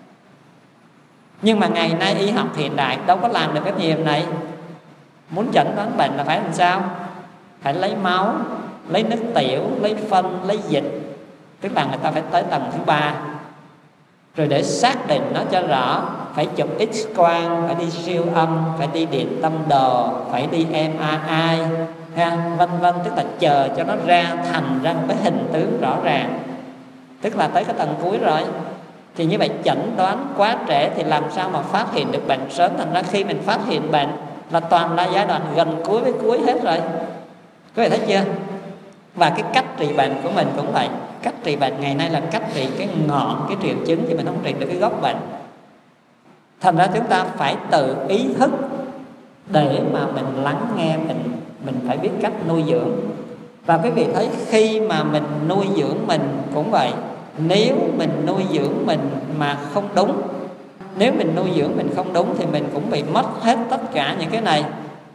Speaker 1: Nhưng mà ngày nay y học hiện đại đâu có làm được cái điều này. Muốn chẩn đoán bệnh là phải làm sao? Phải lấy máu, lấy nước tiểu, lấy phân, lấy dịch, tức là người ta phải tới tầng thứ ba. Rồi để xác định nó cho rõ, phải chụp X-quang, phải đi siêu âm, phải đi điện tâm đồ, phải đi MRI, vân vân. Tức là chờ cho nó ra thành ra một cái hình tướng rõ ràng, tức là tới cái tầng cuối rồi. Thì như vậy chẩn đoán quá trễ thì làm sao mà phát hiện được bệnh sớm. Thành ra khi mình phát hiện bệnh là toàn là giai đoạn gần cuối với cuối hết rồi. Các bạn thấy chưa? Và cái cách trị bệnh của mình cũng vậy. Cách trị bệnh ngày nay là cách trị cái ngọn, cái triệu chứng, chứ mình không trị được cái gốc bệnh. Thành ra chúng ta phải tự ý thức để mà mình lắng nghe mình phải biết cách nuôi dưỡng. Và quý vị thấy khi mà mình nuôi dưỡng mình cũng vậy. Nếu mình nuôi dưỡng mình mà không đúng, nếu mình nuôi dưỡng mình không đúng thì mình cũng bị mất hết tất cả những cái này.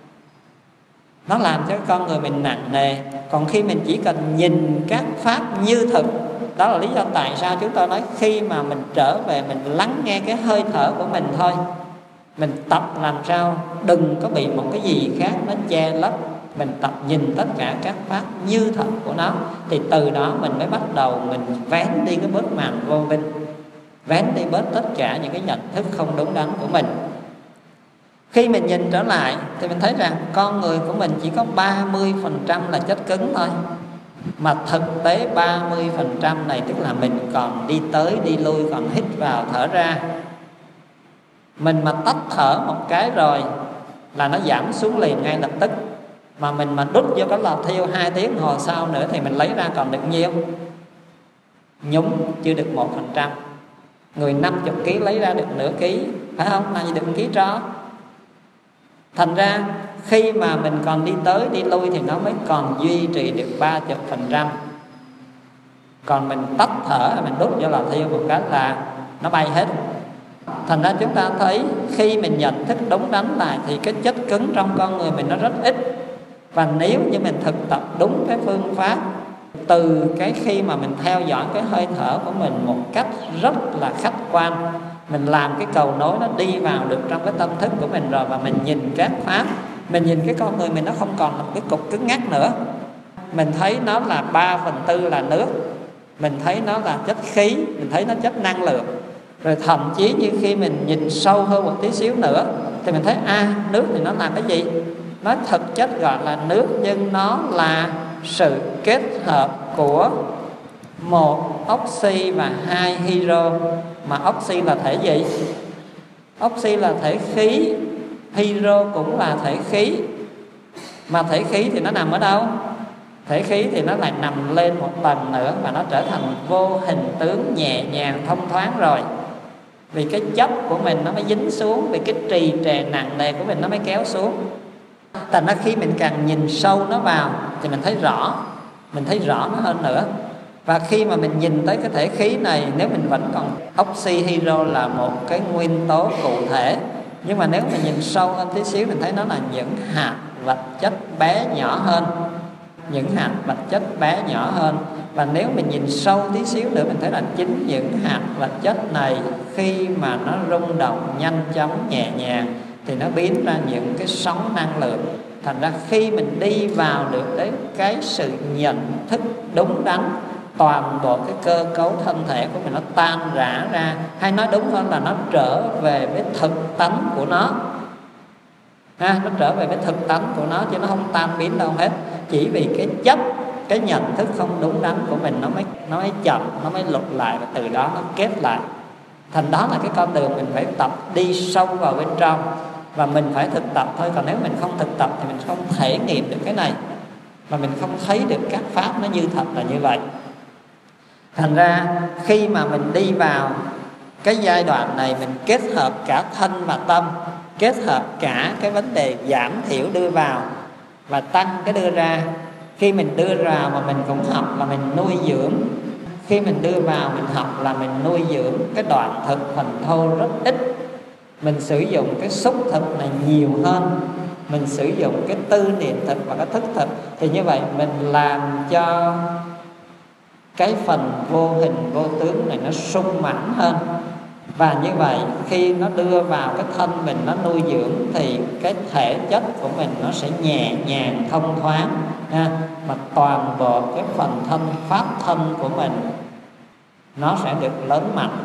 Speaker 1: Nó làm cho con người mình nặng nề. Còn khi mình chỉ cần nhìn các pháp như thực, đó là lý do tại sao chúng tôi nói khi mà mình trở về mình lắng nghe cái hơi thở của mình thôi. Mình tập làm sao đừng có bị một cái gì khác nó che lấp. Mình tập nhìn tất cả các pháp như thật của nó, thì từ đó mình mới bắt đầu mình vén đi cái bớt màn vô minh, vén đi bớt tất cả những cái nhận thức không đúng đắn của mình. Khi mình nhìn trở lại thì mình thấy rằng con người của mình chỉ có 30% là chất cứng thôi. Mà thực tế 30% này tức là mình còn đi tới đi lui, còn hít vào thở ra. Mình mà tắt thở một cái rồi là nó giảm xuống liền ngay lập tức. Mà mình mà đút vô cái lò thiêu 2 tiếng hồ sau nữa thì mình lấy ra còn được nhiêu? Nhúng chưa được 1%. Người 50 kg lấy ra được nửa ký, phải không? Là gì được 1 ký tro. Thành ra khi mà mình còn đi tới đi lui thì nó mới còn duy trì được 30%. Còn mình tắt thở, mình đút vô lò thiêu một cái là nó bay hết. Thành ra chúng ta thấy khi mình nhận thức đúng đắn lại thì cái chất cứng trong con người mình nó rất ít. Và nếu như mình thực tập đúng cái phương pháp, từ cái khi mà mình theo dõi cái hơi thở của mình một cách rất là khách quan, mình làm cái cầu nối nó đi vào được trong cái tâm thức của mình rồi, và mình nhìn các pháp, mình nhìn cái con người mình nó không còn là cái cục cứng ngắc nữa. Mình thấy nó là 3/4 là nước, mình thấy nó là chất khí, mình thấy nó chất năng lượng. Rồi thậm chí như khi mình nhìn sâu hơn một tí xíu nữa thì mình thấy nước thì nó là cái gì? Nó thực chất gọi là nước, nhưng nó là sự kết hợp của 1 oxy và 2 hydro. Mà oxy là thể gì? Oxy là thể khí, hydro cũng là thể khí. Mà thể khí thì nó nằm ở đâu? Thể khí thì nó lại nằm lên một tầng nữa và nó trở thành vô hình tướng, nhẹ nhàng, thông thoáng rồi. Vì cái chấp của mình nó mới dính xuống, vì cái trì trệ nặng nề của mình nó mới kéo xuống. Thành ra khi mình càng nhìn sâu nó vào thì mình thấy rõ nó hơn nữa. Và khi mà mình nhìn tới cái thể khí này, nếu mình vẫn còn oxy, hydro là một cái nguyên tố cụ thể, nhưng mà nếu mình nhìn sâu hơn tí xíu, mình thấy nó là những hạt vật chất bé nhỏ hơn. Và nếu mình nhìn sâu tí xíu nữa, mình thấy là chính những hạt vật chất này khi mà nó rung động nhanh chóng, nhẹ nhàng thì nó biến ra những cái sóng năng lượng. Thành ra khi mình đi vào được đến cái sự nhận thức đúng đắn, toàn bộ cái cơ cấu thân thể của mình nó tan rã ra, hay nói đúng hơn là nó trở về với thực tánh của nó. Nó trở về với thực tánh của nó, chứ nó không tan biến đâu hết. Chỉ vì cái chấp, cái nhận thức không đúng đắn của mình nó mới chậm, nó mới lụt lại, và từ đó nó kết lại. Thành đó là cái con đường mình phải tập đi sâu vào bên trong, và mình phải thực tập thôi. Còn nếu mình không thực tập thì mình không thể nghiệm được cái này, mà mình không thấy được các pháp nó như thật là như vậy. Thành ra khi mà mình đi vào cái giai đoạn này, mình kết hợp cả thân và tâm, kết hợp cả cái vấn đề giảm thiểu đưa vào và tăng cái đưa ra. Khi mình đưa vào mà mình cũng học là mình nuôi dưỡng. Khi mình đưa vào mình học là mình nuôi dưỡng cái đoạn thực phần thô rất ít. Mình sử dụng cái xúc thực này nhiều hơn, mình sử dụng cái tư niệm thực và cái thức thực. Thì như vậy mình làm cho cái phần vô hình vô tướng này nó sung mãn hơn. Và như vậy khi nó đưa vào cái thân mình, nó nuôi dưỡng, thì cái thể chất của mình nó sẽ nhẹ nhàng, thông thoáng. Mà toàn bộ cái phần thân, pháp thân của mình nó sẽ được lớn mạnh.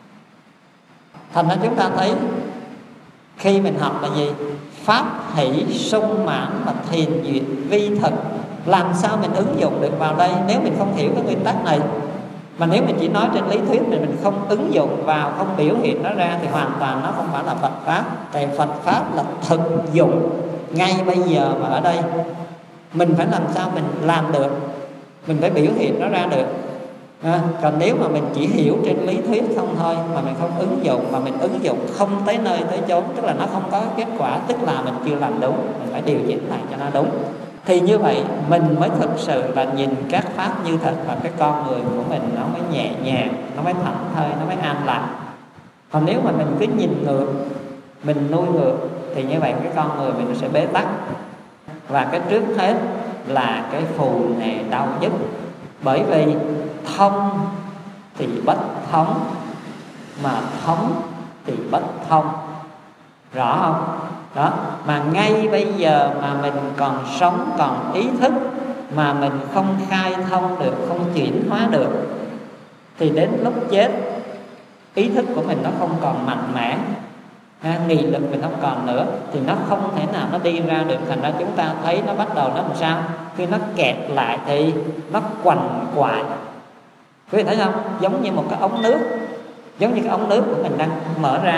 Speaker 1: Thành ra chúng ta thấy khi mình học là gì? Pháp hỷ sung mãn và thiền duyệt vi thực. Làm sao mình ứng dụng được vào đây nếu mình không hiểu cái nguyên tắc này? Mà nếu mình chỉ nói trên lý thuyết mà mình không ứng dụng vào, không biểu hiện nó ra, thì hoàn toàn nó không phải là Phật Pháp. Tại Phật Pháp là thực dụng ngay bây giờ và ở đây. Mình phải làm sao mình làm được, mình phải biểu hiện nó ra được. Còn nếu mà mình chỉ hiểu trên lý thuyết không thôi, mà mình không ứng dụng, mà mình ứng dụng không tới nơi tới chốn, tức là nó không có kết quả, tức là mình chưa làm đúng. Mình phải điều chỉnh lại cho nó đúng. Thì như vậy mình mới thực sự là nhìn các pháp như thật, và cái con người của mình nó mới nhẹ nhàng, nó mới thảnh thơi, nó mới an lạc. Còn nếu mà mình cứ nhìn ngược, mình nuôi ngược, thì như vậy cái con người mình nó sẽ bế tắc. Và cái trước hết là cái phù nề đau nhất. Bởi vì thông thì bất thống, mà thống thì bất thông. Rõ không? Đó, mà ngay bây giờ mà mình còn sống, còn ý thức, mà mình không khai thông được, không chuyển hóa được, thì đến lúc chết ý thức của mình nó không còn mạnh mẽ, nghị lực mình không còn nữa, thì nó không thể nào nó đi ra được. Thành ra chúng ta thấy nó bắt đầu nó làm sao? Khi nó kẹt lại thì nó quằn quại. Quý vị thấy không? Giống như một cái ống nước, giống như cái ống nước của mình đang mở ra.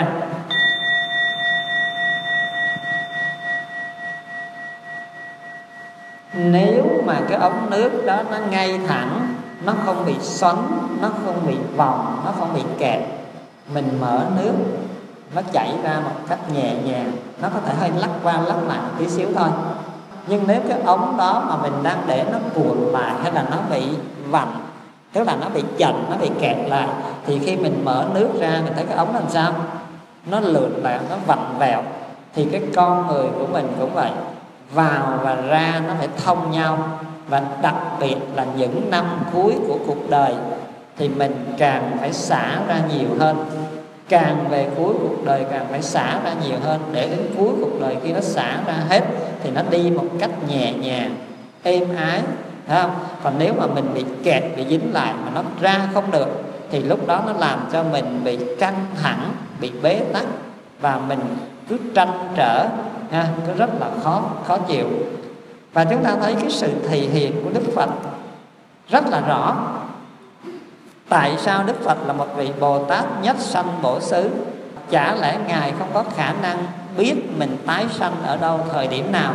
Speaker 1: Nếu mà cái ống nước đó nó ngay thẳng, nó không bị xoắn, nó không bị vòng, nó không bị kẹt, mình mở nước nó chảy ra một cách nhẹ nhàng, nó có thể hơi lắc qua lắc lại một tí xíu thôi. Nhưng nếu cái ống đó mà mình đang để nó cuộn lại, hay là nó bị vặn, tức là nó bị chặn, nó bị kẹt lại. Thì khi mình mở nước ra, mình thấy cái ống làm sao? Nó lượn lại, nó vặn vẹo. Thì cái con người của mình cũng vậy, vào và ra nó phải thông nhau. Và đặc biệt là những năm cuối của cuộc đời thì mình càng phải xả ra nhiều hơn. Càng về cuối cuộc đời càng phải xả ra nhiều hơn, để đến cuối cuộc đời khi nó xả ra hết thì nó đi một cách nhẹ nhàng, êm ái, thấy không? Còn nếu mà mình bị kẹt, bị dính lại mà nó ra không được thì lúc đó nó làm cho mình bị căng thẳng, bị bế tắc, và mình cứ trăn trở, cứ rất là khó chịu. Và chúng ta thấy cái sự thể hiện của Đức Phật rất là rõ. Tại sao Đức Phật là một vị Bồ Tát nhất sanh bổ xứ? Chả lẽ Ngài không có khả năng biết mình tái sanh ở đâu, thời điểm nào?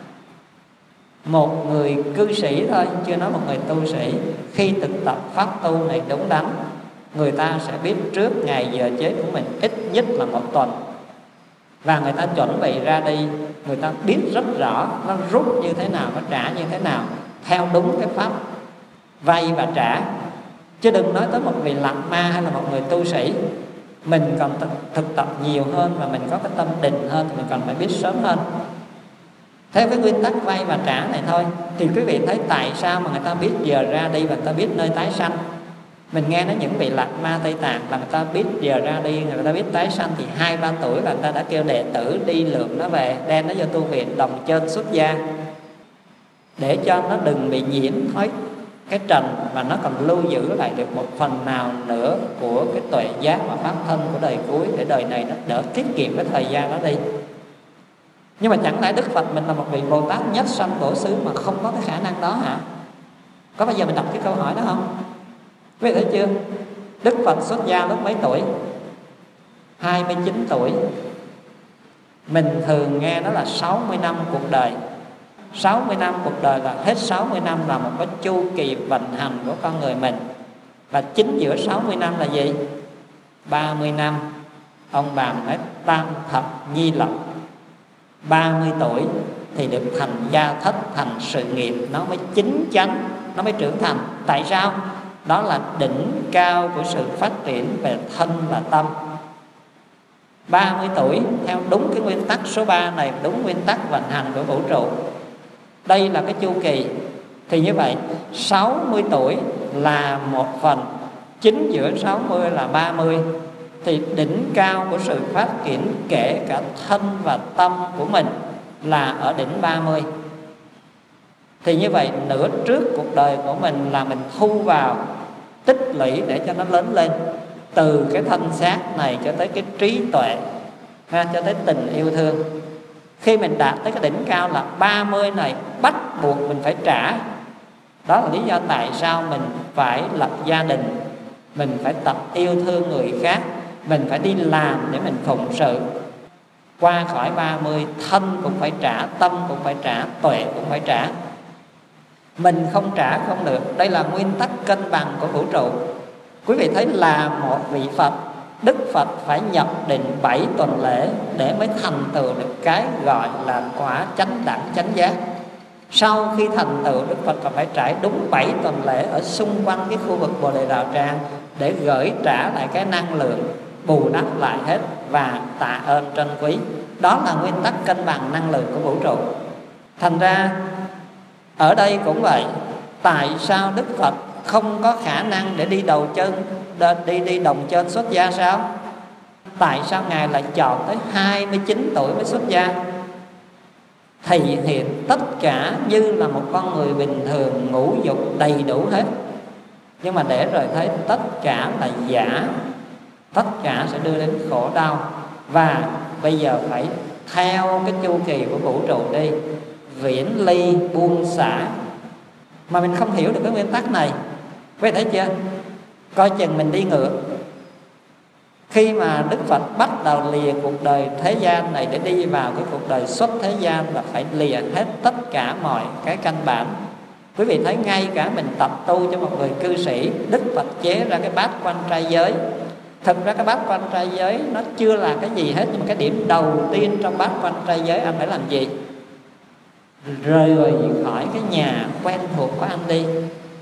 Speaker 1: Một người cư sĩ thôi, chưa nói một người tu sĩ, khi thực tập pháp tu này đúng đắn, người ta sẽ biết trước ngày giờ chết của mình ít nhất là 1 tuần. Và người ta chuẩn bị ra đi, người ta biết rất rõ nó rút như thế nào, nó trả như thế nào, theo đúng cái pháp vay và trả. Chứ đừng nói tới một vị lạc ma hay là một người tu sĩ. Mình còn thực tập nhiều hơn và mình có cái tâm định hơn thì mình còn phải biết sớm hơn. Theo cái nguyên tắc vay và trả này thôi, thì quý vị thấy tại sao mà người ta biết giờ ra đi và người ta biết nơi tái sanh. Mình nghe nói những vị lạc ma Tây Tạng là người ta biết giờ ra đi, người ta biết tái sanh thì 2-3 tuổi là người ta đã kêu đệ tử đi lượm nó về, đem nó vô tu viện đồng chân xuất gia, để cho nó đừng bị nhiễm thói cái trần, và nó còn lưu giữ lại được một phần nào nữa của cái tuệ giác và pháp thân của đời cuối, để đời này nó đỡ tiết kiệm cái thời gian đó đi. Nhưng mà chẳng lẽ Đức Phật mình là một vị Bồ Tát nhất sanh bổ xứ mà không có cái khả năng đó hả? Có bao giờ mình đọc cái câu hỏi đó không? Quý vị thấy chưa? Đức Phật xuất gia lúc mấy tuổi? 29 tuổi. Mình thường nghe đó là 60 năm cuộc đời. 60 năm cuộc đời là hết 60 năm là một cái chu kỳ vận hành của con người mình. Và chính giữa 60 năm là gì? 30 năm. Ông bà nói tam thập nhi lập. 30 tuổi thì được thành gia thất, thành sự nghiệp, nó mới chín chắn, nó mới trưởng thành. Tại sao? Đó là đỉnh cao của sự phát triển về thân và tâm. 30 tuổi theo đúng cái nguyên tắc số 3 này, đúng nguyên tắc vận hành của vũ trụ. Đây là cái chu kỳ. Thì như vậy 60 tuổi là một phần, chính giữa 60 là 30. Thì đỉnh cao của sự phát triển kể cả thân và tâm của mình là ở đỉnh 30. Thì như vậy nửa trước cuộc đời của mình là mình thu vào, tích lũy để cho nó lớn lên, từ cái thân xác này cho tới cái trí tuệ, cho tới tình yêu thương. Khi mình đạt tới cái đỉnh cao là 30 này, bắt buộc mình phải trả. Đó là lý do tại sao mình phải lập gia đình, mình phải tập yêu thương người khác, mình phải đi làm để mình phụng sự. Qua khỏi 30, thân cũng phải trả, tâm cũng phải trả, tuệ cũng phải trả. Mình không trả không được. Đây là nguyên tắc cân bằng của vũ trụ. Quý vị thấy là một vị Phật, Đức Phật phải nhập định 7 tuần lễ để mới thành tựu được cái gọi là quả chánh đẳng chánh giác. Sau khi thành tựu, Đức Phật còn phải trải đúng 7 tuần lễ ở xung quanh cái khu vực Bồ Đề Đạo Tràng để gửi trả lại cái năng lượng, bù đắp lại hết và tạ ơn trân quý. Đó là nguyên tắc cân bằng năng lượng của vũ trụ. Thành ra ở đây cũng vậy. Tại sao Đức Phật không có khả năng để đi đầu chân, đi đồng chân xuất gia sao? Tại sao Ngài lại chọn tới 29 tuổi mới xuất gia? Thể hiện tất cả như là một con người bình thường, ngũ dục đầy đủ hết. Nhưng mà để rồi thấy tất cả là giả, tất cả sẽ đưa đến khổ đau. Và bây giờ phải theo cái chu kỳ của vũ trụ đi, viễn ly buông xả. Mà mình không hiểu được cái nguyên tắc này. Quý vị thấy chưa? Coi chừng mình đi ngược. Khi mà Đức Phật bắt đầu lìa cuộc đời thế gian này để đi vào cái cuộc đời xuất thế gian, là phải lìa hết tất cả mọi cái căn bản. Quý vị thấy ngay cả mình tập tu cho một người cư sĩ, Đức Phật chế ra cái bát quan trai giới. Thực ra cái bát quan trai giới nó chưa là cái gì hết, nhưng mà cái điểm đầu tiên trong bát quan trai giới anh phải làm gì? Rời khỏi cái nhà quen thuộc của anh đi,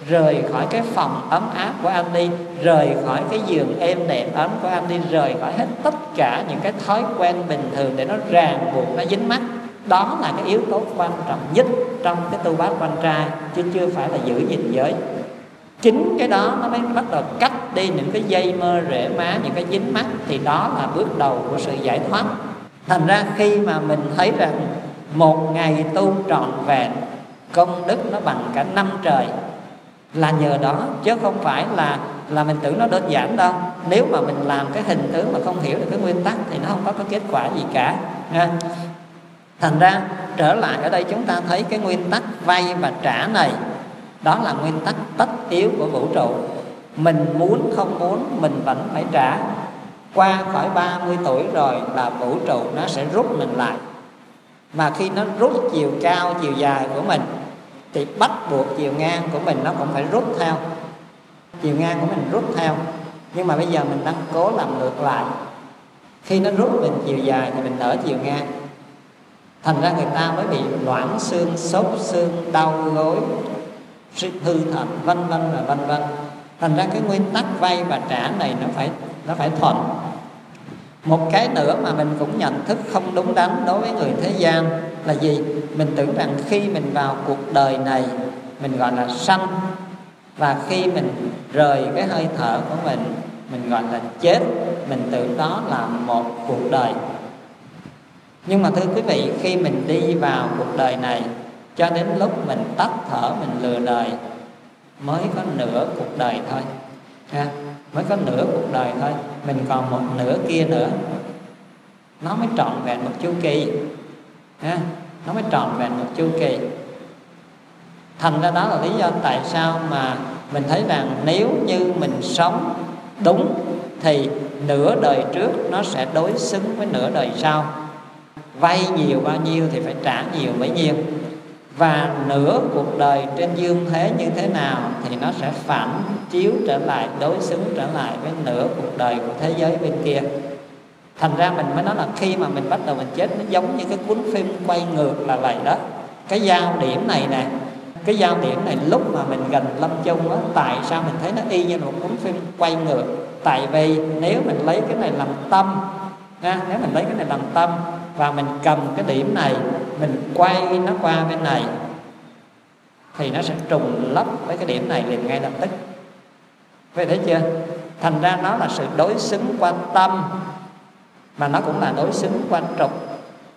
Speaker 1: rời khỏi cái phòng ấm áp của anh đi, rời khỏi cái giường êm đềm ấm của anh đi, rời khỏi hết tất cả những cái thói quen bình thường để nó ràng buộc, nó dính mắc. Đó là cái yếu tố quan trọng nhất trong cái tu bát quan trai, chứ chưa phải là giữ gìn giới. Chính cái đó nó mới bắt đầu cắt đi những cái dây mơ rễ má, những cái dính mắc, thì đó là bước đầu của sự giải thoát. Thành ra khi mà mình thấy rằng một ngày tu trọn vẹn, công đức nó bằng cả năm trời, là nhờ đó, chứ không phải là mình tưởng nó đơn giản đâu. Nếu mà mình làm cái hình tướng mà không hiểu được cái nguyên tắc thì nó không có cái kết quả gì cả nha. Thành ra trở lại ở đây chúng ta thấy cái nguyên tắc vay và trả này, đó là nguyên tắc tất yếu của vũ trụ. Mình muốn không muốn mình vẫn phải trả. Qua khỏi 30 tuổi rồi là vũ trụ nó sẽ rút mình lại. Mà khi nó rút chiều cao, chiều dài của mình thì bắt buộc chiều ngang của mình nó cũng phải rút theo. Chiều ngang của mình rút theo. Nhưng mà bây giờ mình đang cố làm ngược lại. Khi nó rút mình chiều dài thì mình đỡ chiều ngang. Thành ra người ta mới bị loãng xương, xốp xương, đau gối, hư thận, vân vân và vân vân. Thành ra cái nguyên tắc vay và trả này nó phải thuận. Một cái nữa mà mình cũng nhận thức không đúng đắn đối với người thế gian là gì? Mình tưởng rằng khi mình vào cuộc đời này mình gọi là sanh, và khi mình rời cái hơi thở của mình gọi là chết. Mình tưởng đó là một cuộc đời. Nhưng mà thưa quý vị, khi mình đi vào cuộc đời này cho đến lúc mình tắt thở, mình lìa đời, mới có nửa cuộc đời thôi ha. Mới có nửa cuộc đời thôi. Mình còn một nửa kia nữa, nó mới trọn vẹn một chu kỳ ha. Nó mới trọn vẹn một chu kỳ. Thành ra đó là lý do tại sao mà mình thấy rằng nếu như mình sống đúng thì nửa đời trước nó sẽ đối xứng với nửa đời sau. Vay nhiều bao nhiêu thì phải trả nhiều bấy nhiêu. Và nửa cuộc đời trên dương thế như thế nào thì nó sẽ phản chiếu trở lại, đối xứng trở lại với nửa cuộc đời của thế giới bên kia. Thành ra mình mới nói là khi mà mình bắt đầu mình chết, nó giống như cái cuốn phim quay ngược là vậy đó. Cái giao điểm này nè, cái giao điểm này lúc mà mình gần lâm chung đó, tại sao mình thấy nó y như một cuốn phim quay ngược? Tại vì nếu mình lấy cái này làm tâm nha, nếu mình lấy cái này làm tâm và mình cầm cái điểm này, mình quay nó qua bên này thì nó sẽ trùng lắp với cái điểm này liền ngay lập tức. Vậy thấy chưa? Thành ra nó là sự đối xứng qua tâm, mà nó cũng là đối xứng qua trục.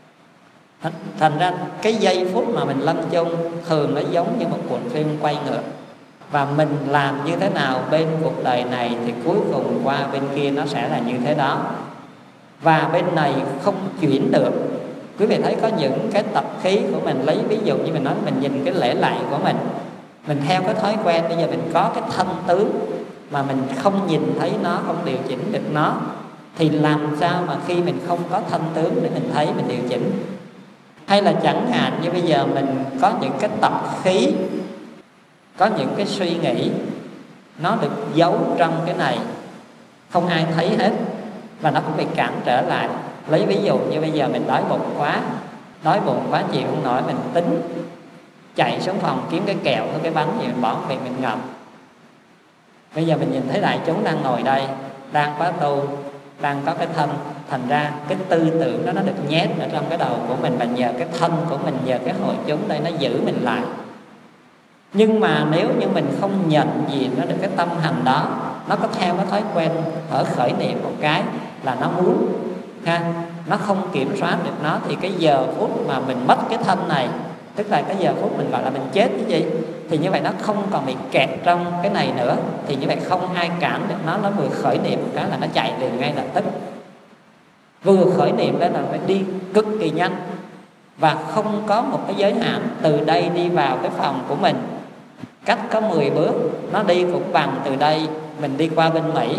Speaker 1: Thành ra cái giây phút mà mình lâm chung thường nó giống như một cuộn phim quay ngược. Và mình làm như thế nào bên cuộc đời này thì cuối cùng qua bên kia nó sẽ là như thế đó. Và bên này không chuyển được. Quý vị thấy có những cái tập khí của mình, lấy ví dụ như mình nói, mình nhìn cái lễ lạy của mình theo cái thói quen, bây giờ mình có cái thân tướng mà mình không nhìn thấy nó, không điều chỉnh được nó, thì làm sao mà khi mình không có thân tướng để mình thấy, mình điều chỉnh? Hay là chẳng hạn như bây giờ mình có những cái tập khí, có những cái suy nghĩ nó được giấu trong cái này, không ai thấy hết, và nó cũng bị cản trở lại. Lấy ví dụ như bây giờ mình đói bụng quá chịu không nổi, mình tính chạy xuống phòng kiếm cái kẹo hay cái bánh gì mình bỏ miệng mình ngậm. Bây giờ mình nhìn thấy đại chúng đang ngồi đây, đang khóa tu, đang có cái thân, thành ra cái tư tưởng đó nó được nhét ở trong cái đầu của mình, và nhờ cái thân của mình, nhờ cái hội chúng đây nó giữ mình lại. Nhưng mà nếu như mình không nhận gì nó được cái tâm hành đó, nó có theo cái thói quen ở khởi niệm một cái là nó muốn ha, nó không kiểm soát được nó, thì cái giờ phút mà mình mất cái thân này, tức là cái giờ phút mình gọi là mình chết cái gì, thì như vậy nó không còn bị kẹt trong cái này nữa, thì như vậy không ai cản được nó vừa khởi niệm một cái là nó chạy liền ngay lập tức. Vừa khởi niệm đó là phải đi cực kỳ nhanh, và không có một cái giới hạn. Từ đây đi vào cái phòng của mình cách có 10 bước, nó đi cũng bằng từ đây mình đi qua bên Mỹ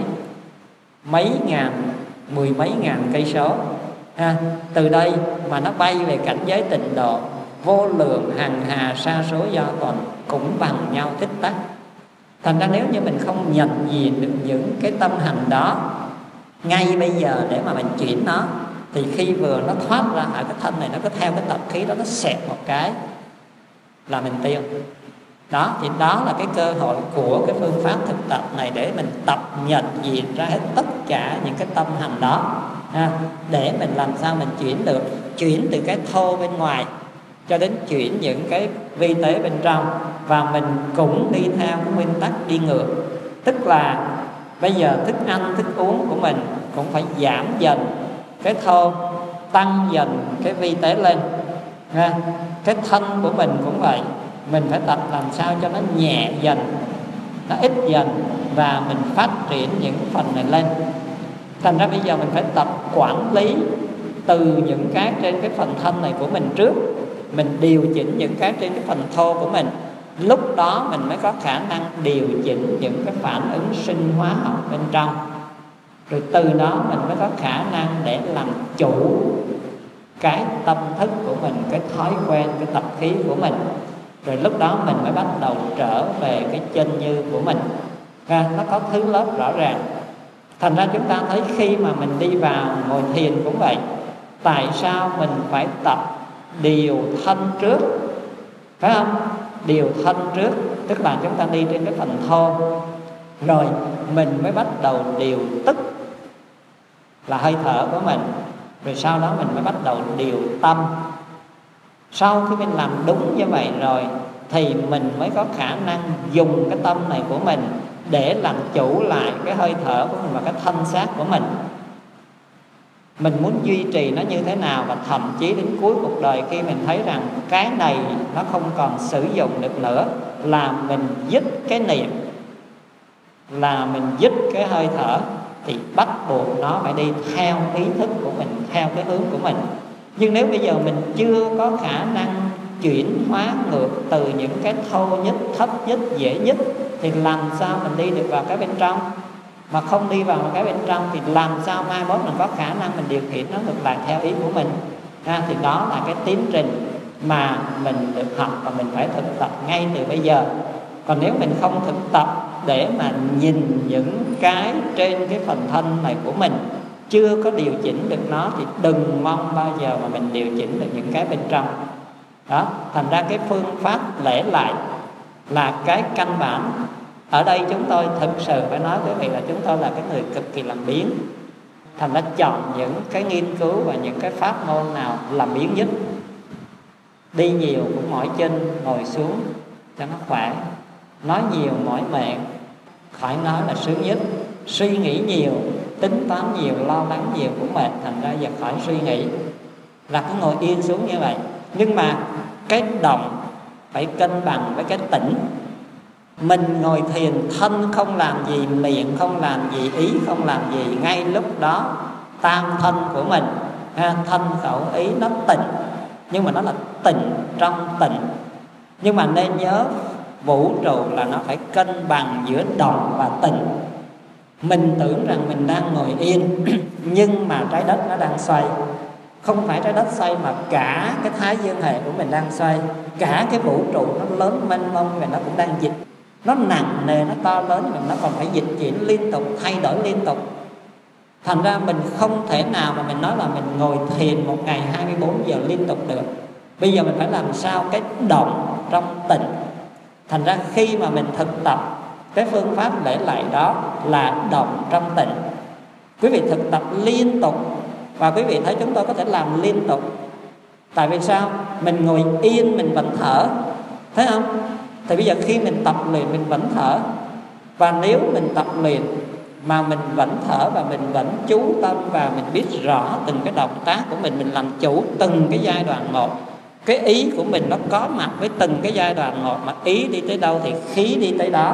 Speaker 1: mười mấy ngàn cây số ha. Từ đây mà nó bay về cảnh giới tịnh độ vô lượng hằng hà sa số do còn cũng bằng nhau tích tắc. Thành ra nếu như mình không nhận diện được những cái tâm hành đó ngay bây giờ để mà mình chuyển nó, thì khi vừa nó thoát ra ở cái thân này, nó có theo cái tập khí đó, nó xẹt một cái là mình tiêu. Đó, thì đó là cái cơ hội của cái phương pháp thực tập này, để mình tập nhận diện ra hết tất cả những cái tâm hành đó, để mình làm sao mình chuyển từ cái thô bên ngoài cho đến chuyển những cái vi tế bên trong. Và mình cũng đi theo cái nguyên tắc đi ngược, tức là bây giờ thức ăn thức uống của mình cũng phải giảm dần cái thô, tăng dần cái vi tế lên. Cái thân của mình cũng vậy, mình phải tập làm sao cho nó nhẹ dần, nó ít dần, và mình phát triển những phần này lên. Thành ra bây giờ mình phải tập quản lý từ những cái trên cái phần thân này của mình trước, mình điều chỉnh những cái trên cái phần thô của mình. Lúc đó mình mới có khả năng điều chỉnh những cái phản ứng sinh hóa học bên trong. Rồi từ đó mình mới có khả năng để làm chủ cái tâm thức của mình, cái thói quen, cái tập khí của mình. Rồi lúc đó mình mới bắt đầu trở về cái chân như của mình. Nó có thứ lớp rõ ràng. Thành ra chúng ta thấy khi mà mình đi vào ngồi thiền cũng vậy. Tại sao mình phải tập điều thân trước? Phải không? Điều thân trước, tức là chúng ta đi trên cái phần thô, rồi mình mới bắt đầu điều tức là hơi thở của mình. Rồi sau đó mình mới bắt đầu điều tâm. Sau khi mình làm đúng như vậy rồi thì mình mới có khả năng dùng cái tâm này của mình để làm chủ lại cái hơi thở của mình và cái thân xác của mình. Mình muốn duy trì nó như thế nào, và thậm chí đến cuối cuộc đời khi mình thấy rằng cái này nó không còn sử dụng được nữa, là mình dứt cái niệm, là mình dứt cái hơi thở, thì bắt buộc nó phải đi theo ý thức của mình, theo cái hướng của mình. Nhưng nếu bây giờ mình chưa có khả năng chuyển hóa ngược từ những cái thô nhất, thấp nhất, dễ nhất, thì làm sao mình đi được vào cái bên trong? Mà không đi vào cái bên trong thì làm sao mai mốt mình có khả năng mình điều khiển nó ngược lại theo ý của mình? Thì đó là cái tiến trình mà mình được học và mình phải thực tập ngay từ bây giờ. Còn nếu mình không thực tập để mà nhìn những cái trên cái phần thân này của mình, chưa có điều chỉnh được nó, thì đừng mong bao giờ mà mình điều chỉnh được những cái bên trong. Đó, thành ra cái phương pháp lễ lại là cái căn bản. Ở đây chúng tôi thực sự phải nói với quý vị là chúng tôi là cái người cực kỳ làm biếng. Thành ra chọn những cái nghiên cứu và những cái pháp môn nào làm biếng nhất. Đi nhiều cũng mỏi chân, ngồi xuống cho nó khỏe. Nói nhiều mỏi miệng, khỏi nói là sướng nhất. Suy nghĩ nhiều, tính toán nhiều, lo lắng nhiều cũng mệt. Thành ra giờ khỏi suy nghĩ, là cứ ngồi yên xuống như vậy. Nhưng mà cái động phải cân bằng với cái tĩnh. Mình ngồi thiền, thân không làm gì, miệng không làm gì, ý không làm gì, ngay lúc đó tam thân của mình, thân khẩu ý nó tịnh. Nhưng mà nó là tịnh trong tịnh. Nhưng mà nên nhớ vũ trụ là nó phải cân bằng giữa động và tịnh. Mình tưởng rằng mình đang ngồi yên nhưng mà trái đất nó đang xoay. Không phải trái đất xoay mà cả cái thái dương hệ của mình đang xoay. Cả cái vũ trụ nó lớn mênh mông và nó cũng đang dịch. Nó nặng nề, nó to lớn, mà nó còn phải dịch chuyển liên tục, thay đổi liên tục. Thành ra mình không thể nào mà mình nói là mình ngồi thiền một ngày 24 giờ liên tục được. Bây giờ mình phải làm sao cái động trong tịnh. Thành ra khi mà mình thực tập cái phương pháp lễ lại đó là động trong tịnh. Quý vị thực tập liên tục, và quý vị thấy chúng tôi có thể làm liên tục. Tại vì sao? Mình ngồi yên mình vẫn thở, thấy không? Thì bây giờ khi mình tập luyện mình vẫn thở. Và nếu mình tập luyện mà mình vẫn thở và mình vẫn chú tâm và mình biết rõ từng cái động tác của mình làm chủ từng cái giai đoạn một. Cái ý của mình nó có mặt với từng cái giai đoạn một, mà ý đi tới đâu thì khí đi tới đó.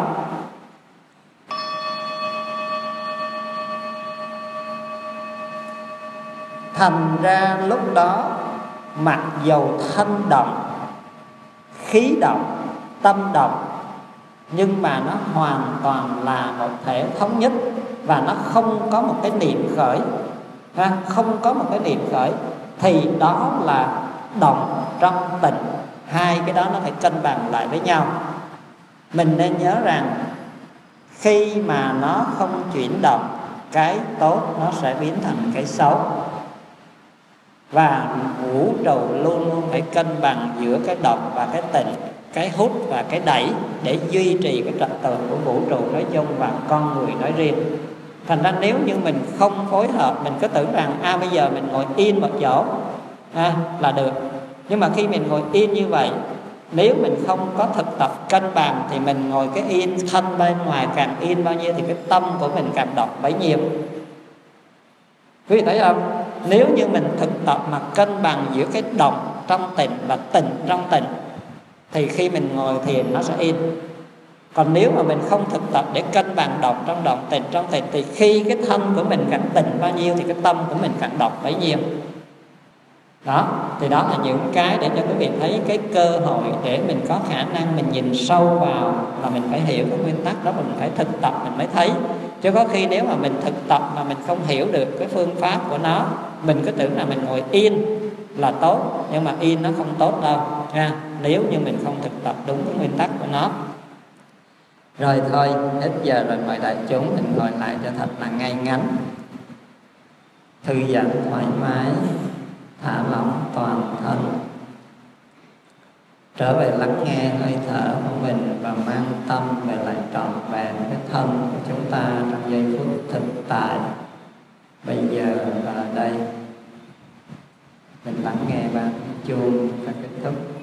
Speaker 1: Thành ra lúc đó mặc dầu thân động, khí động, tâm động, nhưng mà nó hoàn toàn là một thể thống nhất. Và nó không có một cái niệm khởi, không có một cái niệm khởi, thì đó là động trong tịnh. Hai cái đó nó phải cân bằng lại với nhau. Mình nên nhớ rằng khi mà nó không chuyển động, cái tốt nó sẽ biến thành cái xấu. Và vũ trụ luôn luôn phải cân bằng giữa cái động và cái tịnh. cái hút và cái đẩy để duy trì cái trật tự của vũ trụ nói chung và con người nói riêng. Thành ra nếu như mình không phối hợp, mình cứ tưởng rằng bây giờ mình ngồi yên một chỗ là được. Nhưng mà khi mình ngồi yên như vậy, nếu mình không có thực tập cân bằng thì mình ngồi cái yên, thân bên ngoài càng yên bao nhiêu thì cái tâm của mình càng động bấy nhiêu. Quý vị thấy không? Nếu như mình thực tập mà cân bằng giữa cái động trong tịnh và tịnh trong tịnh thì khi mình ngồi thiền nó sẽ yên. Còn nếu mà mình không thực tập để cân bằng động trong động, tịnh trong tịnh, thì khi cái thân của mình càng tịnh bao nhiêu thì cái tâm của mình càng động bấy nhiêu. Đó, thì đó là những cái để cho quý vị thấy cái cơ hội để mình có khả năng mình nhìn sâu vào, là mình phải hiểu cái nguyên tắc đó, mình phải thực tập mình mới thấy. Chứ có khi nếu mà mình thực tập mà mình không hiểu được cái phương pháp của nó, mình cứ tưởng là mình ngồi yên là tốt, nhưng mà yên nó không tốt đâu nha, nếu như mình không thực tập đúng cái nguyên tắc của nó. Rồi thôi, hết giờ rồi, mời đại chúng mình ngồi lại cho thật là ngay ngắn, thư giãn thoải mái, thả lỏng toàn thân, trở về lắng nghe hơi thở của mình và mang tâm về lại trọn vẹn cái thân của chúng ta trong giây phút thực tại bây giờ và đây. Mình lắng nghe ban chuông và kết thúc.